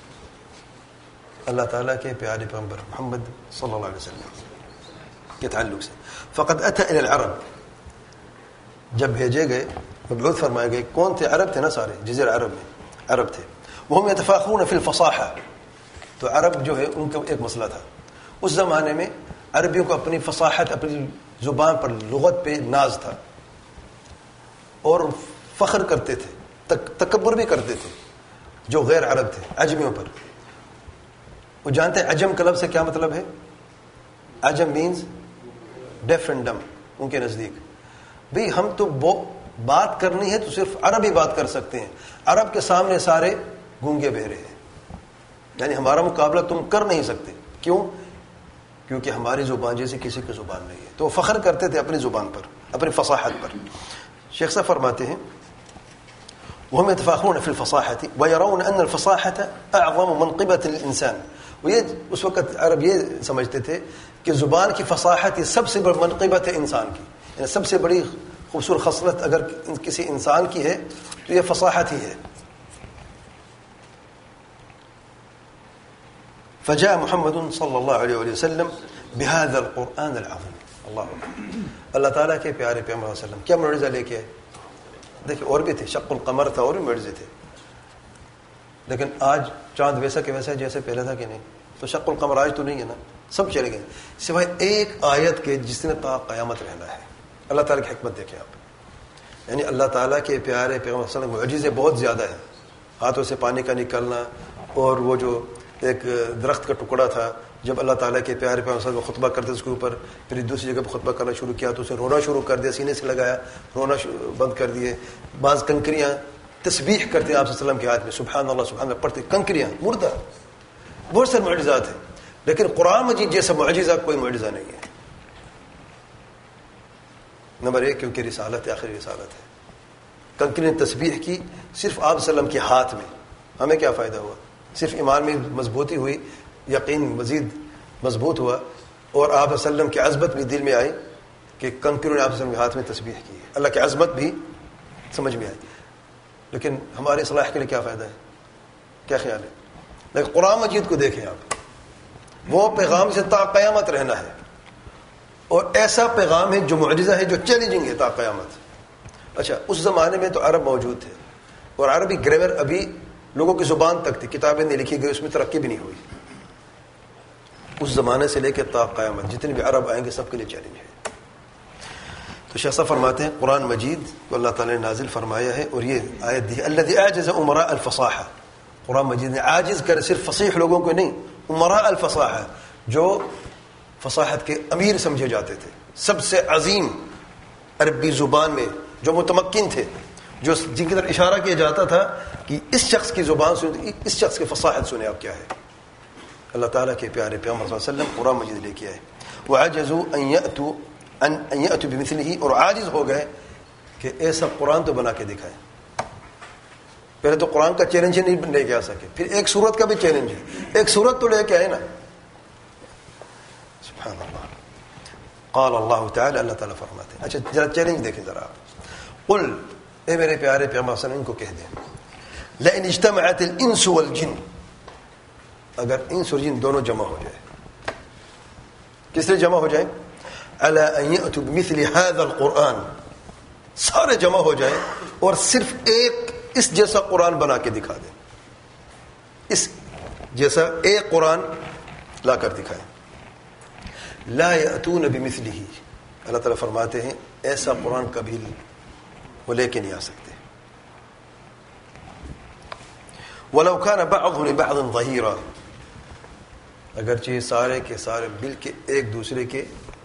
اللہ تعالیٰ کے پیارے پیغمبر محمد صلی اللہ علیہ وسلم کے تعلق سے, فقد اتى الى العرب, جب بھیجے گئے مبعوث فرمائے گئے, کون تھے؟ عرب تھے نا, سارے جزیرہ عرب میں عرب تھے. وهم يتفاخرون في الفصاحة, تو عرب جو ہے ان کا ایک مسئلہ تھا اس زمانے میں, عربیوں کو اپنی فصاحت اپنی زبان پر لغت پہ ناز تھا اور فخر کرتے تھے, تکبر بھی کرتے تھے جو غیر عرب تھے عجمیوں پر. وہ جانتے ہیں عجم کا لفظ سے کیا مطلب ہے؟ عجم مینز ڈیف اینڈ ڈم ان کے نزدیک. بھئی ہم تو بات کرنی ہے تو صرف عربی بات کر سکتے ہیں, عرب کے سامنے سارے گونگے بہرے ہیں, یعنی ہمارا مقابلہ تم کر نہیں سکتے. کیوں؟ کیونکہ ہماری زبان جیسے کسی کی زبان نہیں ہے. تو وہ فخر کرتے تھے اپنی زبان پر, اپنی فصاحت پر. شیخ صاحب فرماتے ہیں وهم يتفاخرون في الفصاحة ويرون أن الفصاحة أعظم منقبة للإنسان. ويج اس وقت عرب یہ سمجھتے تھے کہ زبان کی فصاحت یہ سب سے بڑی منقبت ہے انسان کی, یعنی سب سے بڑی خوبصورت خصلت اگر کسی انسان کی ہے تو یہ فصاحت ہی ہے. فجاء محمد صلی اللہ علیہ وسلم بهذا القرآن العظیم. اللہ تعالیٰ کے پیارے پیغمبر صلی اللہ علیہ وسلم کیا معجزہ لے کے آئے؟ دیکھیں اور بھی تھے, شق القمر تھا اور بھی معجزے تھے, لیکن آج چاند ویسا کہ ویسا جیسے پہلے تھا کہ نہیں. تو شق القمر آج تو نہیں ہے نا, سب چلے گئے سوائے ایک آیت کے جس نے تا قیامت رہنا ہے. اللہ تعالیٰ کی حکمت دیکھیں آپ, یعنی اللہ تعالیٰ کے پیارے پیغمبر صلی اللہ علیہ وسلم معجزے بہت زیادہ ہیں. ہاتھوں سے پانی کا نکلنا, اور وہ جو ایک درخت کا ٹکڑا تھا جب اللہ تعالیٰ کے پیارے پیغمبر صلی اللہ علیہ وسلم خطبہ کرتے اس کے اوپر, پھر دوسری جگہ پہ خطبہ کرنا شروع کیا تو اسے رونا شروع کر دیا, سینے سے لگایا, رونا بند کر دیے. بعض کنکریاں تسبیح کرتے ہیں آپ صلی اللہ علیہ وسلم کے ہاتھ میں, سبحان اللہ سبحان اللہ پڑھتے, کنکریاں مردہ. بہت سارے معجزات ہیں, لیکن قرآن مجید جیسا معجزہ کوئی معجزہ نہیں ہے. نمبر 1 کیونکہ رسالت آخری رسالت ہے. کنکری نے تسبیح کی صرف آپ صلی اللہ علیہ وسلم کے ہاتھ میں, ہمیں کیا فائدہ ہوا؟ صرف ایمان میں مضبوطی ہوئی, یقین مزید مضبوط ہوا, اور آپ صلی اللہ علیہ وسلم کی عظمت بھی دل میں آئی کہ کنکریوں نے آپ صلی اللہ علیہ وسلم کے ہاتھ میں تسبیح کی ہے. اللہ کی عظمت بھی سمجھ میں آئی. لیکن ہمارے اصلاح کے لیے کیا فائدہ ہے؟ کیا خیال ہے؟ لیکن قرآن مجید کو دیکھیں آپ, وہ پیغام سے تا قیامت رہنا ہے, اور ایسا پیغام ہے جو معجزہ ہے, جو چیلنجنگ ہے تا قیامت. اچھا اس زمانے میں تو عرب موجود تھے, اور عربی گرامر ابھی لوگوں کی زبان تک تھی, کتابیں نہیں لکھی گئی, اس میں ترقی بھی نہیں ہوئی. اس زمانے سے لے کے تا قیامت جتنے بھی عرب آئیں گے سب کے لیے چیلنج ہے. تو شیخ صاحب فرماتے ہیں قرآن مجید کو اللہ تعالیٰ نے نازل فرمایا ہے, اور یہ آیت دی الذی اعجز امراء الفصاحہ, قرآن مجید نے عاجز کر صرف فصیح لوگوں کو نہیں, امراء الفصاحہ جو فصاحت کے امیر سمجھے جاتے تھے, سب سے عظیم عربی زبان میں جو متمکن تھے, جو جن کی طرف اشارہ کیا جاتا تھا کہ اس شخص کی زبان سنیں, اس شخص کی فصاحت سنیں آپ کیا ہے. اللہ تعالیٰ کے پیارے پیغمبر صلی اللہ علیہ وسلم قرآن مجید لے کے آئے. وعجزوا ان یأتوا بمثلہ, اور عاجز ہو گئے کہ ایسا قرآن تو بنا کے دکھائے. پہلے تو قرآن کا چیلنج نہیں لے کے آ سکے, پھر ایک سورت کا بھی چیلنج ہے, ایک سورت تو لے کے آئے نا. سبحان اللہ. قال اللہ تعالی, اللہ تعالیٰ فرماتے ہیں. اچھا ذرا چیلنج دیکھیں ذرا آپ. قل, اے میرے پیارے پیغمبر صلی اللہ علیہ وسلم ان کو کہہ دیں, لئن اجتمعت الانس والجن, اگر انس اور جن دونوں جمع ہو جائے. کس لیے جمع ہو جائیں؟ علی ان یأتوا بمثل هذا القرآن، سارے جمع ہو جائیں اور صرف ایک اس جیسا قرآن بنا کے دکھا دیں، اس جیسا ایک قرآن لا کر دکھائیں. لا یأتون بمثلہ، اللہ تعالیٰ فرماتے ہیں ایسا قرآن کبھی وہ لے کے نہیں آ سکتے. وَلَوْ كَانَ بَعْضُهُ لِبَعْضٍ ظَهِيرًا، اگرچہ سارے کے سارے مل کے ایک دوسرے کے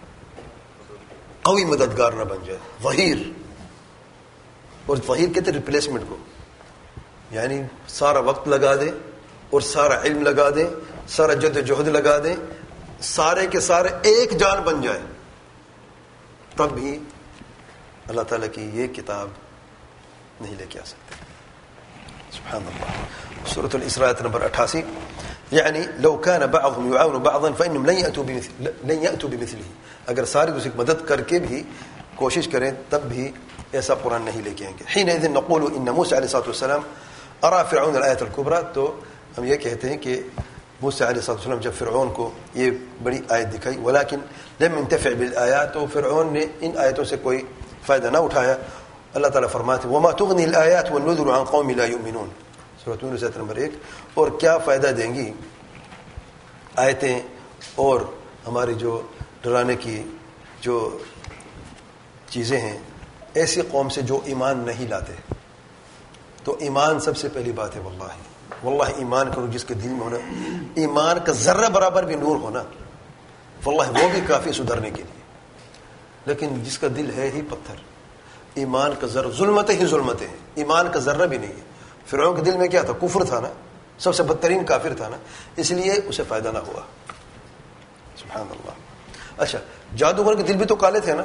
قوی مددگار نہ بن جائے. ظہیر، اور ظہیر کہتے ہیں ریپلیسمنٹ کو، یعنی سارا وقت لگا دیں اور سارا علم لگا دیں، سارا جد و جہد لگا دیں، سارے کے سارے ایک جان بن جائے، تب بھی اللہ تعالیٰ کی یہ کتاب نہیں لے کے آ سکتے. سبحان اللہ. سورۃ الاسراء نمبر 88. یعنی لو كان بعضهم يعاون بعضا فانهم لن ياتوا بمثله، اگر سارے دوسرے کی مدد کر کے بھی کوشش کریں تب بھی ایسا قرآن نہیں لے کے آئیں گے. حينئذ نقول ان موسى عليه الصلاه والسلام ارى فرعون الايه الكبرى، تو ہم یہ کہتے ہیں کہ موسیٰ علیہ السلام جب فرعون کو یہ بڑی آیت دکھائی، ولیکن لم ينتفع بالآیات، تو فرعون نے ان آیتوں سے کوئی فائدہ نہ اٹھایا. اللہ تعالیٰ فرماتے وما تغنی الآیات والنذر عن قوم لا یؤمنون، سورۃ یونس نمبر 1. اور کیا فائدہ دیں گی آیتیں اور ہماری جو ڈرانے کی جو چیزیں ہیں ایسی قوم سے جو ایمان نہیں لاتے. تو ایمان سب سے پہلی بات ہے. واللہ ایمان کرو جس کے دل میں ہونا، ایمان کا ذرہ برابر بھی نور ہونا، واللہ وہ بھی کافی سدھرنے کے لیے. لیکن جس کا دل ہے ہی پتھر، ایمان کا ذرہ، ظلمتیں ہی ظلمتیں ہیں، ایمان کا ذرہ بھی نہیں ہے. فرعون کے دل میں کیا تھا؟ کفر تھا نا، سب سے بدترین کافر تھا نا، اس لیے اسے فائدہ نہ ہوا. سبحان اللہ. اچھا، جادوگر کے دل بھی تو کالے تھے نا.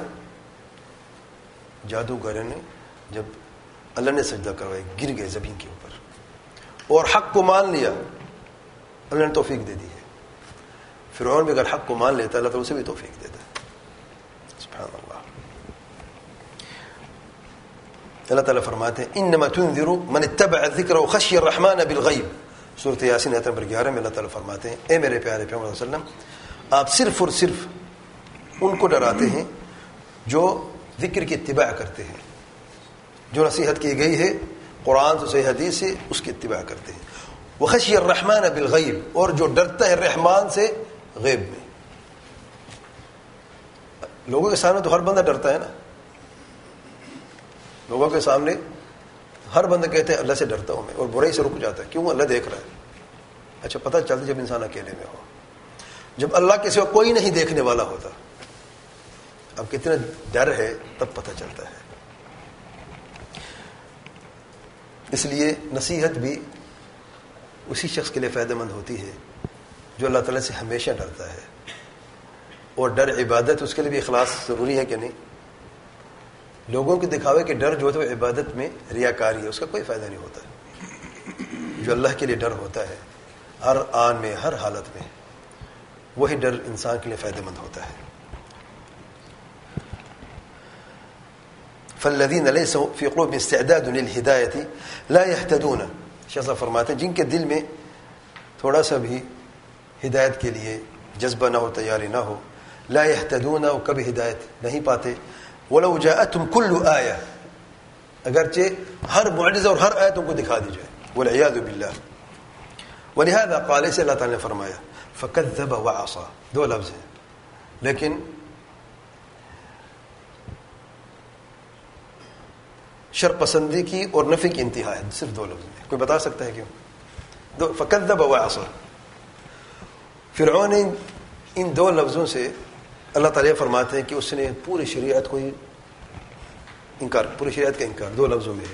جادوگر نے جب اللہ نے سجدہ کروایا گر گئے زمین کے اوپر اور حق کو مان لیا، اللہ نے توفیق دے دی ہے. فرعون بھی اگر حق کو مان لیتا اللہ تو اسے بھی توفیق دیتا. سبحان اللہ. اللہ تعالیٰ فرماتے ہیں انما تنذر من اتبع الذکر وخشی الرحمن بالغیب، سورۃ یاسین آیت نمبر 11 میں اللہ تعالیٰ فرماتے ہیں اے میرے پیارے پیغمبر صلی اللہ علیہ وسلم، آپ صرف اور صرف ان کو ڈراتے ہیں جو ذکر کی اتباع کرتے ہیں، جو نصیحت کی گئی ہے قرآن سے صحیح حدیث سے اس کی اتباع کرتے ہیں. وخشی الرحمن بالغیب، اور جو ڈرتا ہے رحمان سے غیب میں. لوگوں کے سامنے تو ہر بندہ ڈرتا ہے نا، لوگوں کے سامنے ہر بندہ کہتے ہیں اللہ سے ڈرتا ہوں میں، اور برائی سے رک جاتا ہے. کیوں؟ اللہ دیکھ رہا ہے. اچھا، پتہ چلتا جب انسان اکیلے میں ہو، جب اللہ کے سوا کوئی نہیں دیکھنے والا ہوتا، اب کتنا ڈر ہے تب پتہ چلتا ہے. اس لیے نصیحت بھی اسی شخص کے لیے فائدہ مند ہوتی ہے جو اللہ تعالیٰ سے ہمیشہ ڈرتا ہے. اور ڈر عبادت، اس کے لیے بھی اخلاص ضروری ہے کہ نہیں؟ لوگوں کے دکھاوے کے ڈر جو ہوتا ہے عبادت میں ریاکاری ہے، اس کا کوئی فائدہ نہیں ہوتا. جو اللہ کے لیے ڈر ہوتا ہے ہر آن میں، ہر حالت میں، وہی ڈر انسان کے لیے فائدہ مند ہوتا ہے. فالذین لیس فی قلوبہم استعداد للہدایۃ لا یہتدون، شیخ فرماتے ہیں جن کے دل میں تھوڑا سا بھی ہدایت کے لیے جذبہ نہ ہو، تیاری نہ ہو، لا یہتدون، وہ کبھی ہدایت نہیں پاتے. ولو جاءتهم كل آیہ، اگرچہ ہر معجزہ اور ہر آیت ان کو دکھا دی جائے، والعیاذ باللہ. ولہذا قال، اسے اللہ تعالیٰ نے فرمایا فکذب وعصى، دو لفظ ہیں لیکن شر پسندی کی اور نفی کی انتہا ہے، صرف دو لفظ میں. کوئی بتا سکتا ہے کیوں؟ فکذب وعصى. فرعون ان دو لفظوں سے اللہ تعالیٰ فرماتے ہیں کہ اس نے پوری شریعت کو انکار، پوری شریعت کا انکار دو لفظوں میں ہے.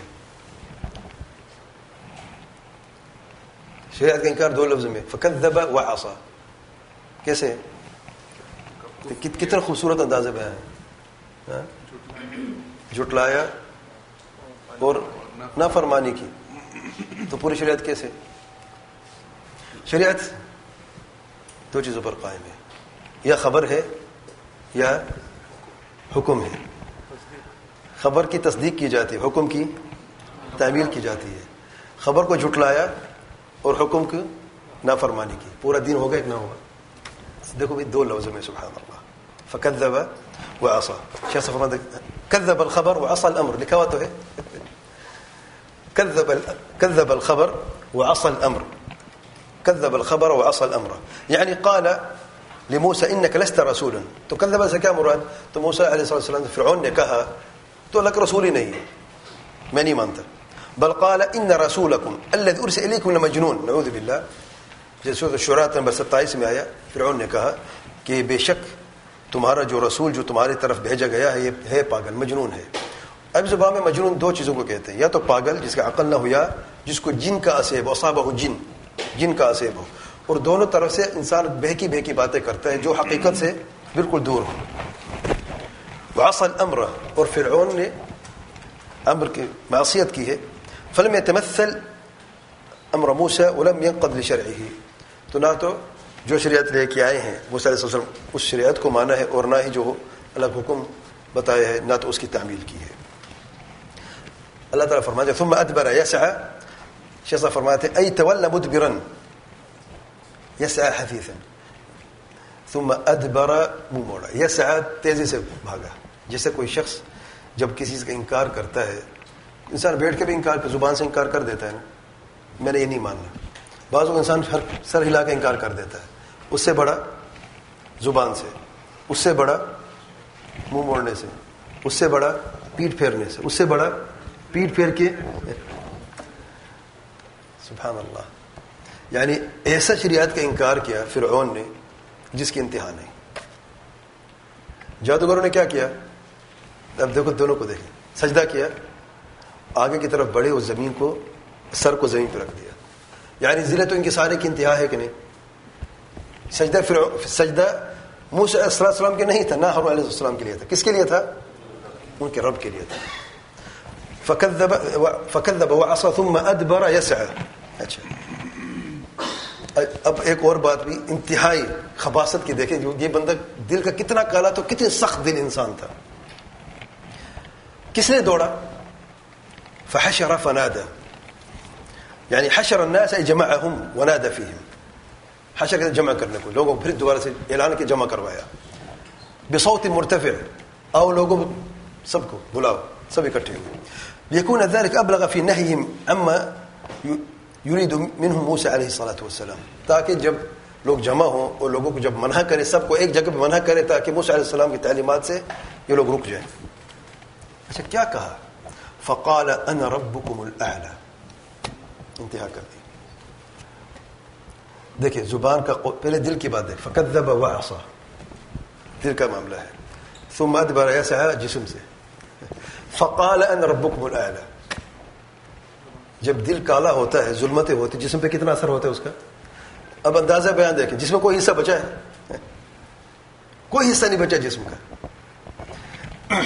شریعت کا انکار دو لفظوں میں، فکذب وعصى. کیسے؟ کتنا خوبصورت انداز بیان ہے. جھٹلایا اور نافرمانی کی، تو پوری شریعت کیسے؟ شریعت دو چیزوں پر قائم ہے، یا خبر ہے یا حکم ہے. خبر کی تصدیق کی جاتی ہے، حکم کی تعمیل کی جاتی ہے. خبر کو جھٹلایا اور حکم کو نافرمانی کی. پورا دین ہوگا کہ نہ ہوگا؟ دیکھو بھی 2 لفظوں میں سبحان اللہ. فکذب وعصى. شیخ صاحب فرماتے کذب الخبر وعصى الامر. لکھا ہوا تو ہے كذب الخبر وعصى الامر. كذب الخبر وعصى الامر يعني قال لموسى انك لست رسولا. تو کذب سے کیا مراد؟ تو موسیٰ علیہ السلام فرعون نے کہا تو اللہ کا رسول ہی نہیں ہے، میں نہیں مانتا. بل قال ان رسولكم الذي ارسل اليكم لمجنون. نعوذ باللہ. جیسے سورۃ الشعراء نمبر 27 میں آیا فرعون نے کہا کہ بے شک تمہارا جو رسول جو تمہاری طرف بھیجا گیا ہے یہ ہے پاگل، مجنون ہے. اب زبان میں مجنون 2 چیزوں کو کہتے ہیں، یا تو پاگل جس کا عقل نہ ہو، یا جس کو جن کا اسیب، اصابہ جن کا اسیب ہو. اور دونوں طرف سے انسان بہکی باتیں کرتا ہے جو حقیقت سے بالکل دور ہو. وعصى الامر. اور فرعون نے امر کی معصیت کی ہے. فلم يتمثل امر موسى ولم ينقض لشرعه. تو نہ تو جو شریعت لے کے آئے ہیں موسیٰ علیہ السلام اس شریعت کو مانا ہے، اور نہ ہی جو الگ حکم بتایا ہے نہ تو اس کی تعمیل کی ہے. اللہ تعالیٰ فرماتے ثم ادبر يسعى. شیخ فرماتے ای تولى مدبرا يسعى حثيثا. ثم ادبر منہ موڑا، يسعى تیزی سے بھاگا. جیسے کوئی شخص جب کسی چیز کا انکار کرتا ہے، انسان بیٹھ کے بھی انکار کر، زبان سے انکار کر دیتا ہے نا، میں نے یہ نہیں ماننا. بعض اوقات انسان سر ہلا کے انکار کر دیتا ہے، اس سے بڑا زبان سے، اس سے بڑا منہ موڑنے سے، اس سے بڑا پیٹ پھیرنے سے، اس سے بڑا پیٹ پھیر کے. سبحان اللہ. یعنی ایسا شریعت کا انکار کیا فرعون نے جس کی انتہا نہیں. جادوگروں نے کیا کیا؟ اب دیکھو دونوں کو دیکھیں. سجدہ کیا، آگے کی طرف بڑھے، اس زمین کو سر کو زمین پہ رکھ دیا. یعنی ذلت تو ان کے سارے کی انتہا ہے کہ نہیں؟ سجدہ موسیٰ علیہ السلام کے نہیں تھا، نہ ہارون علیہ السلام کے لیے تھا. کس کے لیے تھا؟ ان کے رب کے لیے تھا. فکذب وعصى ثم ادبر يسعى. اچھا اب ایک اور بات بھی انتہائی خباثت کی دیکھیں. یہ بندہ دل کا کتنا کالا، تو کتنے سخت دل انسان تھا. کس نے دوڑا؟ فحشر فنادى. یعنی حشر الناس ای جمعهم ونادى فيهم. حشر کے جمع کرنے کو، لوگوں پھر دوبارہ سے اعلان کے جمع کروایا. بصوت مرتفع، او لوگوں سب کو بلاؤ، سب اکٹھے ہوئے. يكون ذلك ابلغ في نهيهم عما يريد منهم موسى عليه الصلاة والسلام. تاکہ جب لوگ جمع ہوں اور لوگوں کو جب منع کرے، سب کو ایک جگہ پہ منع کرے، تاکہ موسیٰ علیہ السلام کی تعلیمات سے یہ لوگ رک جائیں. اچھا کیا کہا؟ فقال انا ربكم الاعلى. انتہا کر دی. دیکھیں زبان کا پہلے دل کی بات ہے. فکذب وعصى دل کا معاملہ ہے. ثم ادبر يسعى جسم سے. فقال انا ربكم الاعلى. جب دل کالا ہوتا ہے، ظلمتیں ہوتی، جسم پہ کتنا اثر ہوتا ہے اس کا؟ اب اندازہ بیان دیکھیں. جسم میں کوئی حصہ بچا ہے؟ کوئی حصہ نہیں بچا جسم کا.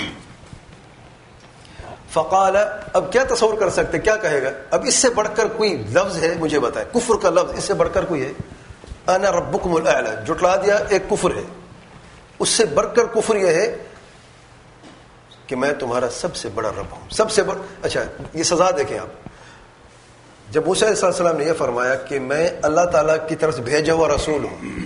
فقال. اب کیا تصور کر سکتے، کیا کہے گا؟ اب اس سے بڑھ کر کوئی لفظ ہے مجھے بتائے، کفر کا لفظ اس سے بڑھ کر کوئی ہے؟ انا ربکم الاعلی جٹلا دیا، ایک کفر ہے. اس سے بڑھ کر کفر یہ ہے کہ میں تمہارا سب سے بڑا رب ہوں، سب سے بڑا. اچھا یہ سزا دیکھیں آپ. جب موسیٰ علیہ السلام نے یہ فرمایا کہ میں اللہ تعالیٰ کی طرف سے بھیجا ہوا رسول ہوں،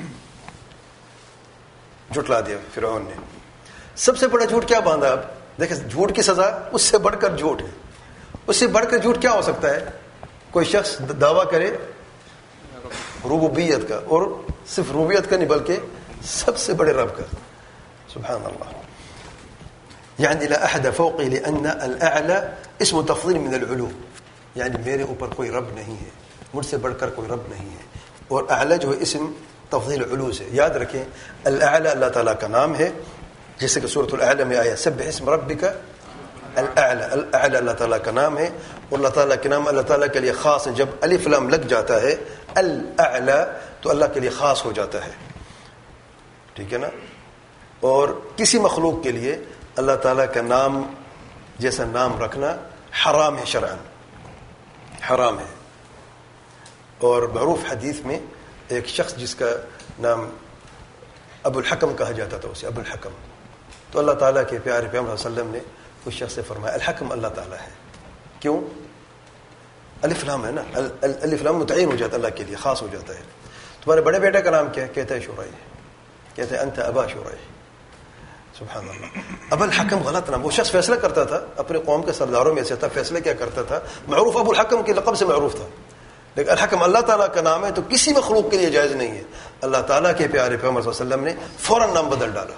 جھٹلا دیا فرعون نے. سب سے بڑا جھوٹ کیا باندھا؟ اب دیکھیں جھوٹ کی سزا اس سے بڑھ کر جھوٹ ہے. اس سے بڑھ کر جھوٹ کیا ہو سکتا ہے؟ کوئی شخص دعویٰ کرے ربوبیت کا، اور صرف ربوبیت کا نہیں بلکہ سب سے بڑے رب کا. سبحان اللہ. یعنی لا احد فوقی لان الاعلی اسم تفضیل من العلو. یعنی میرے اوپر کوئی رب نہیں ہے، مجھ سے بڑھ کر کوئی رب نہیں ہے. اور اعلی جو ہے اسم تفضیل علو سے. یاد رکھیں الاعلی اللہ تعالیٰ کا نام ہے، جیسے کہ سورۃ الاعلی میں آیا سبح اسم ربک الاعلی. الاعلی اللہ تعالیٰ کا نام ہے، اور اللہ تعالیٰ کے نام اللہ تعالیٰ کے لیے خاص ہے. جب الف لام لگ جاتا ہے الاعلی تو اللہ کے لیے خاص ہو جاتا ہے. ٹھیک ہے نا؟ اور کسی مخلوق کے لیے اللہ تعالیٰ کا نام جیسا نام رکھنا حرام ہے، شرعاً حرام ہے. اور معروف حدیث میں ایک شخص جس کا نام ابو الحکم کہا جاتا تھا، اسے ابو الحکم، تو اللہ تعالیٰ کے پیارے پیغمبر صلی اللہ علیہ وسلم نے اس شخص سے فرمایا الحکم اللہ تعالیٰ ہے. کیوں؟ الف لام ہے نا, الف لام متعین ہو جاتا ہے اللہ کے لیے, خاص ہو جاتا ہے. تمہارے بڑے بیٹے کا نام کیا ہے؟ کہتا ہے شريح, کہتے ہیں انت ابا شريح. سبحان اللہ. ابو الحکم غلط نام. وہ شخص فیصلہ کرتا تھا, اپنے قوم کے سرداروں میں سے تھا, فیصلہ کیا کرتا تھا, معروف ابو الحکم کے لقب سے معروف تھا. لیکن الحکم اللہ تعالیٰ کا نام ہے تو کسی مخلوق کے لیے جائز نہیں ہے. اللہ تعالیٰ کے پیارے پیغمبر صلی اللہ علیہ وسلم نے فوراً نام بدل ڈالا.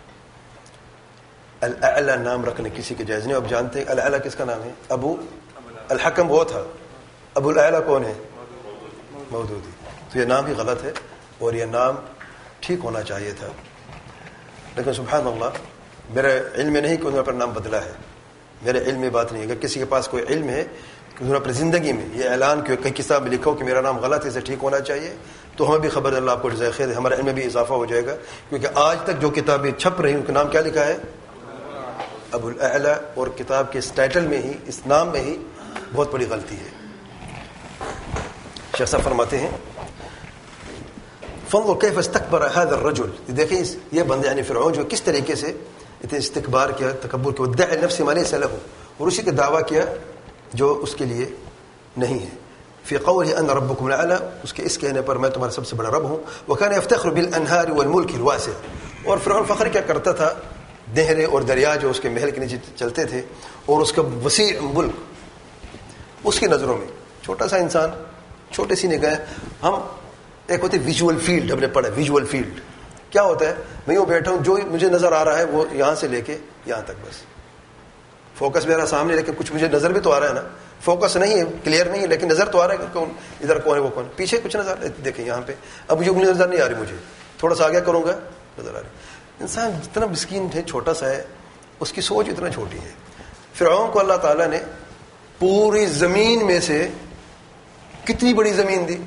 الاعلی نام رکھنے کسی کے جائز نہیں. اب جانتے ہیں الاعلی کس کا نام ہے؟ ابو الحکم وہ تھا, ابو الاعلی کون ہے؟ مودودی. تو یہ نام ہی غلط ہے اور یہ نام ٹھیک ہونا چاہیے تھا. لیکن سبحان اللہ, میرے علم میں نہیں کہ انہوں نے اپنا نام بدلا ہے, میرے علم میں بات نہیں. اگر کسی کے پاس کوئی علم ہے کہ انہوں نے اپنی زندگی میں یہ اعلان کیا, کئی کتاب میں لکھو کہ میرا نام غلط ہے, اسے ٹھیک ہونا چاہیے, تو ہمیں بھی خبر ہے, اللہ آپ کو جزائے خیر ہے, ہمارے علم میں بھی اضافہ ہو جائے گا. کیونکہ آج تک جو کتابیں چھپ رہی ہیں ان کا نام کیا لکھا ہے؟ ابو الاعلی. اور کتاب کے اس ٹائٹل میں ہی, اس نام میں ہی بہت بڑی غلطی ہے. شیخ صاحب فرماتے ہیں فانظر کیف استکبر هذا الرجل, دیکھیں یہ بندہ یعنی فرعون جو کس طریقے سے اتنے استکبار کیا, تکبر کیا, ادعى نفس ما ليس له, اور اسی کا دعویٰ کیا جو اس کے لیے نہیں ہے. فی قوله ان ربکم الاعلی, اس کہنے پر میں تمہارا سب سے بڑا رب ہوں. وكان يفتخر بالانهار والملك الواسع, اور فرعون فخر کیا کرتا تھا نہریں اور دریا جو اس کے محل کے نیچے چلتے تھے, اور اس کا وسیع ملک. اس کی نظروں میں چھوٹا سا انسان, چھوٹے سی نگاہ. ہم ایک ہوتی ویژول فیلڈ, ہم نے پڑھا ویژول فیلڈ کیا ہوتا ہے. میں یوں بیٹھا ہوں, جو مجھے نظر آ رہا ہے وہ یہاں سے لے کے یہاں تک, بس فوکس میرا سامنے, لیکن کچھ مجھے نظر بھی تو آ رہا ہے نا, فوکس نہیں ہے, کلیئر نہیں ہے, لیکن نظر تو آ رہا ہے کہ کون ادھر کون ہے, وہ کون پیچھے کچھ نظر, دیکھیں یہاں پہ اب مجھے نظر نہیں آ رہی, مجھے تھوڑا سا آگے کروں گا نظر آ رہی. انسان جتنا مسکین ہے, چھوٹا سا ہے, اس کی سوچ اتنا چھوٹی ہے. فرعون کو اللہ تعالیٰ نے پوری زمین میں سے کتنی بڑی زمین دی,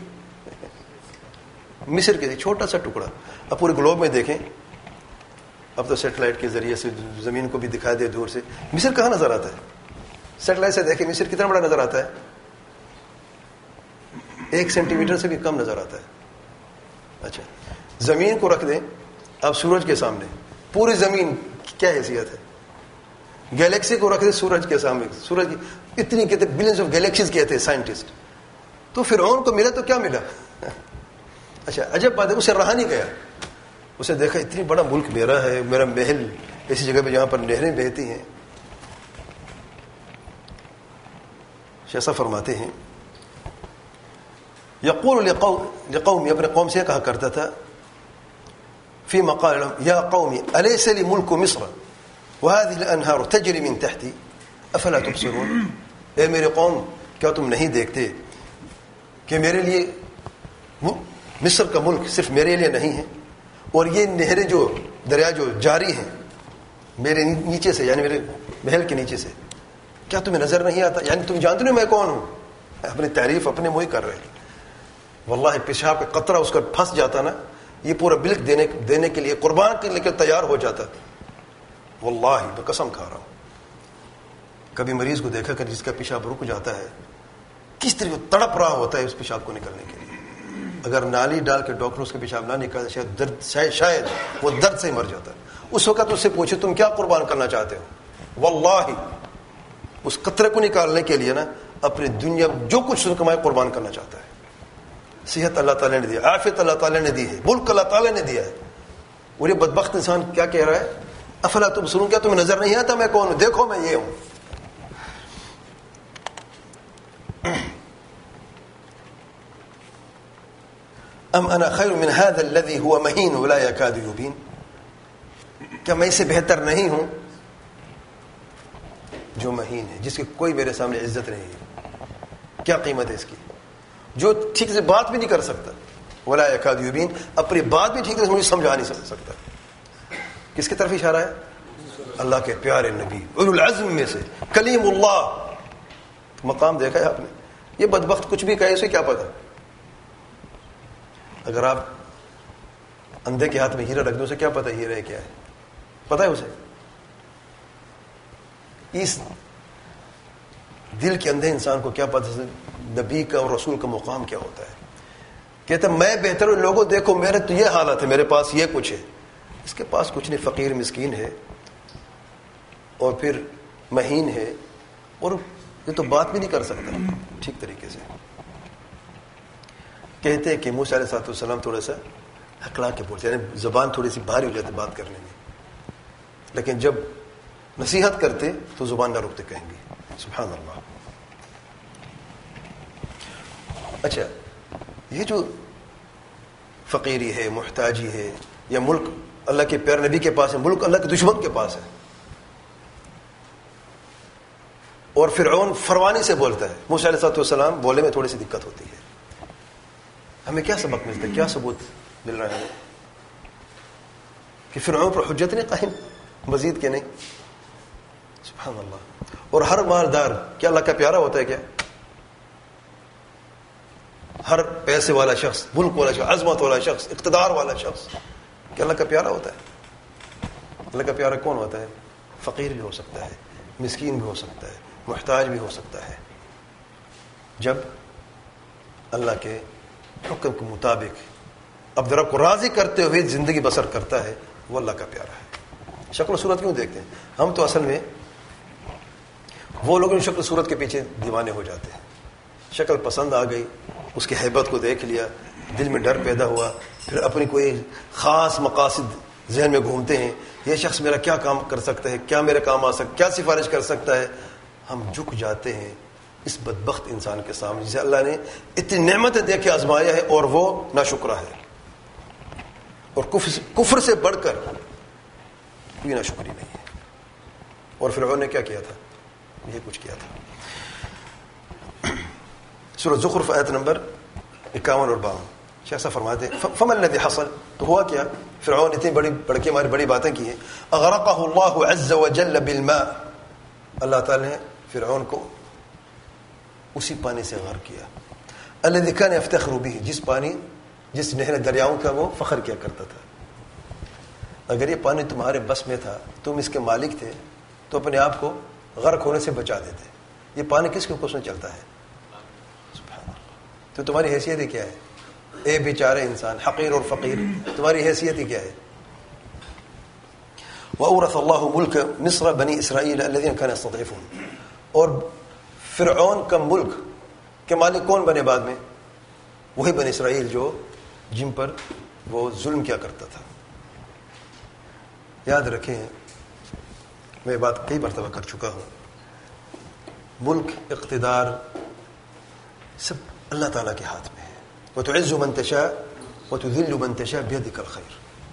مصر کے چھوٹا سا ٹکڑا. اب پورے گلوب میں دیکھیں, اب تو سیٹلائٹ کے ذریعے سے زمین کو بھی دکھا دے دور سے, مصر کہاں نظر آتا ہے؟ سیٹلائٹ سے دیکھیں مصر کتنا بڑا نظر آتا ہے, 1 سینٹی میٹر سے بھی کم نظر آتا ہے. اچھا زمین کو رکھ دیں اب سورج کے سامنے, پوری زمین کیا حیثیت ہے؟ گیلیکسی کو رکھ دیں سورج کے سامنے, سورج کی اتنی کہتے بلینز آف گیلیکسیز کہتے ہیں سائنٹسٹ. تو فرعون کو ملا تو کیا ملا؟ اچھا عجب بات ہے, اسے رہا نہیں گیا, اسے دیکھا اتنی بڑا ملک میرا ہے, میرا محل ایسی جگہ پہ جہاں پر نہریں بہتی ہیں. شیخ فرماتے ہیں یقول لقوم, اپنے قوم سے کہا کرتا تھا, فی مقال یا قوم الیس لی ملک مصر وهذه الانهار تجری من تحتی افلا تبصرون. اے میرے قوم, کیا تم نہیں دیکھتے کہ میرے لیے مصر کا ملک صرف میرے لیے نہیں ہے, اور یہ نہریں جو دریا جو جاری ہیں میرے نیچے سے, یعنی میرے محل کے نیچے سے, کیا تمہیں نظر نہیں آتا؟ یعنی تم جانتے نہیں میں کون ہوں. اپنی تعریف اپنے منہ ہی کر رہے ہیں. واللہ پیشاب کا قطرہ اس کا پھنس جاتا نا, یہ پورا ملک دینے کے لیے قربان کرنے کے لیے تیار ہو جاتا. واللہ میں قسم کھا رہا ہوں, کبھی مریض کو دیکھا کر جس کا پیشاب رک جاتا ہے, کس طرح وہ تڑپ رہا ہوتا ہے اس پیشاب کو نکلنے کے لیے. اگر نالی ڈال کے ڈاکٹر اس کے پیشاب نہ نکالے شاید وہ درد سے ہی مر جاتا. اس وقت اس سے پوچھے تم کیا قربان کرنا چاہتے ہو, واللہ اس قطرے کو نکالنے کے لیے نا اپنی دنیا جو کچھ کمائے قربان کرنا چاہتا ہے. صحت اللہ تعالیٰ نے دی, عافیت اللہ تعالیٰ نے دی ہے, ملک اللہ تعالیٰ نے دیا ہے, اور یہ بدبخت انسان کیا کہہ رہا ہے, افلا تبصرون, کیا تمہیں نظر نہیں آتا میں کون ہوں, دیکھو میں یہ ہوں. ام انا خیر من هذا الذي هو مهين ولا يكاد يبين, کیا میں اس سے بہتر نہیں ہوں جو مہین ہے, جس کی کوئی میرے سامنے عزت نہیں ہے, کیا قیمت ہے اس کی, جو ٹھیک سے بات بھی نہیں کر سکتا, ولا يكاد يبين, اپنی بات بھی ٹھیک سے مجھے سمجھا نہیں سکتا. کس کی طرف اشارہ ہے؟ اللہ کے پیارے نبی اولو العزم میں سے کلیم اللہ. مقام دیکھا ہے آپ نے, یہ بدبخت کچھ بھی کہے اسے کیا پتا. اگر آپ اندھے کے ہاتھ میں ہیرا رکھ دو, اسے کیا پتا ہیرا کیا ہے, پتا ہے اسے. اس دل کے اندھے انسان کو کیا پتا نبی کا اور رسول کا مقام کیا ہوتا ہے. کہتا میں بہتر ہوں, لوگوں دیکھو میرے تو یہ حالت ہے, میرے پاس یہ کچھ ہے, اس کے پاس کچھ نہیں, فقیر مسکین ہے اور پھر مہین ہے, اور یہ تو بات بھی نہیں کر سکتا ٹھیک طریقے سے. کہتے ہیں کہ موسیٰ علیہ السلام تھوڑا سا ہکلا کے بولتے، یعنی زبان تھوڑی سی بھاری ہو جاتی بات کرنے میں، لیکن جب نصیحت کرتے تو زبان نہ روکتے کہیں گے. سبحان اللہ. اچھا، یہ جو فقیری ہے، محتاجی ہے، یا ملک اللہ کے پیارے نبی کے پاس ہے، ملک اللہ کے دشمن کے پاس ہے، اور فرعون فرمانی سے بولتا ہے. موسیٰ علیہ السلام بولنے میں تھوڑی سی دقت ہوتی ہے. ہمیں کیا سبق ملتا ہے، کیا ثبوت مل رہا ہے کہ فرعون پر حجت نہیں قائم مزید کے نہیں. سبحان اللہ. اور ہر مالدار کیا اللہ کا پیارا ہوتا ہے؟ کیا ہر پیسے والا شخص، ملک والا شخص، عظمت والا شخص، اقتدار والا شخص کیا اللہ کا پیارا ہوتا ہے؟ اللہ کا پیارا کون ہوتا ہے؟ فقیر بھی ہو سکتا ہے، مسکین بھی ہو سکتا ہے، محتاج بھی ہو سکتا ہے، جب اللہ کے حکم کے مطابق اب رب کو راضی کرتے ہوئے زندگی بسر کرتا ہے، وہ اللہ کا پیارا ہے. شکل و صورت کیوں دیکھتے ہیں ہم؟ تو اصل میں وہ لوگ شکل صورت کے پیچھے دیوانے ہو جاتے ہیں. شکل پسند آ گئی، اس کی ہیبت کو دیکھ لیا، دل میں ڈر پیدا ہوا، پھر اپنی کوئی خاص مقاصد ذہن میں گھومتے ہیں. یہ شخص میرا کیا کام کر سکتا ہے، کیا میرے کام آ سکتا، کیا سفارش کر سکتا ہے. ہم جھک جاتے ہیں اس بدبخت انسان کے سامنے جسے اللہ نے اتنی نعمتیں دے کے آزمایا ہے اور وہ ناشکرا ہے. اور کفر سے بڑھ کر کوئی ناشکری نہیں ہے. اور فرعون نے کیا کیا تھا؟ یہ کچھ کیا تھا. سورہ زخرف آیت نمبر 51 اور 52 شیخ فرماتے ہیں فما الذی حصل، تو ہوا کیا؟ فرعون اتنی بڑی ہماری بڑی باتیں کی ہیں. اغرقہ اللہ عز وجل بالماء، اللہ تعالی نے فرعون کو اسی پانی سے غرق کیا. الذی کان یفتخر به، جس نہر دریاؤں کا وہ فخر کیا کرتا تھا. اگر یہ پانی تمہارے بس میں تھا، تم اس کے مالک تھے، تو اپنے آپ کو غرق ہونے سے بچا دیتے. یہ پانی کس کے اوپر سے چلتا ہے؟ سبحان اللہ. تو تمہاری حیثیت ہی کیا ہے؟ اے بیچارے انسان، حقیر اور فقیر، تمہاری حیثیت ہی کیا ہے؟ وَأَوْرَثَ اللَّهُ مُلْكَ مِصْرَ بَنِي إِسْرَائِيلَ الَّذِينَ كَانَ يَسْتَضْعِفُونَ. اور فرعون کا ملک کے مالک کون بنے بعد میں؟ وہی بنی اسرائیل جن پر وہ ظلم کیا کرتا تھا. یاد رکھیں، میں بات کئی مرتبہ کر چکا ہوں، ملک، اقتدار سب اللہ تعالیٰ کے ہاتھ میں ہے. وَتُعِزُّ مَن تَشَاءُ وَتُذِلُّ مَن تَشَاءُ بِيَدِكَ الْخَيْرُ.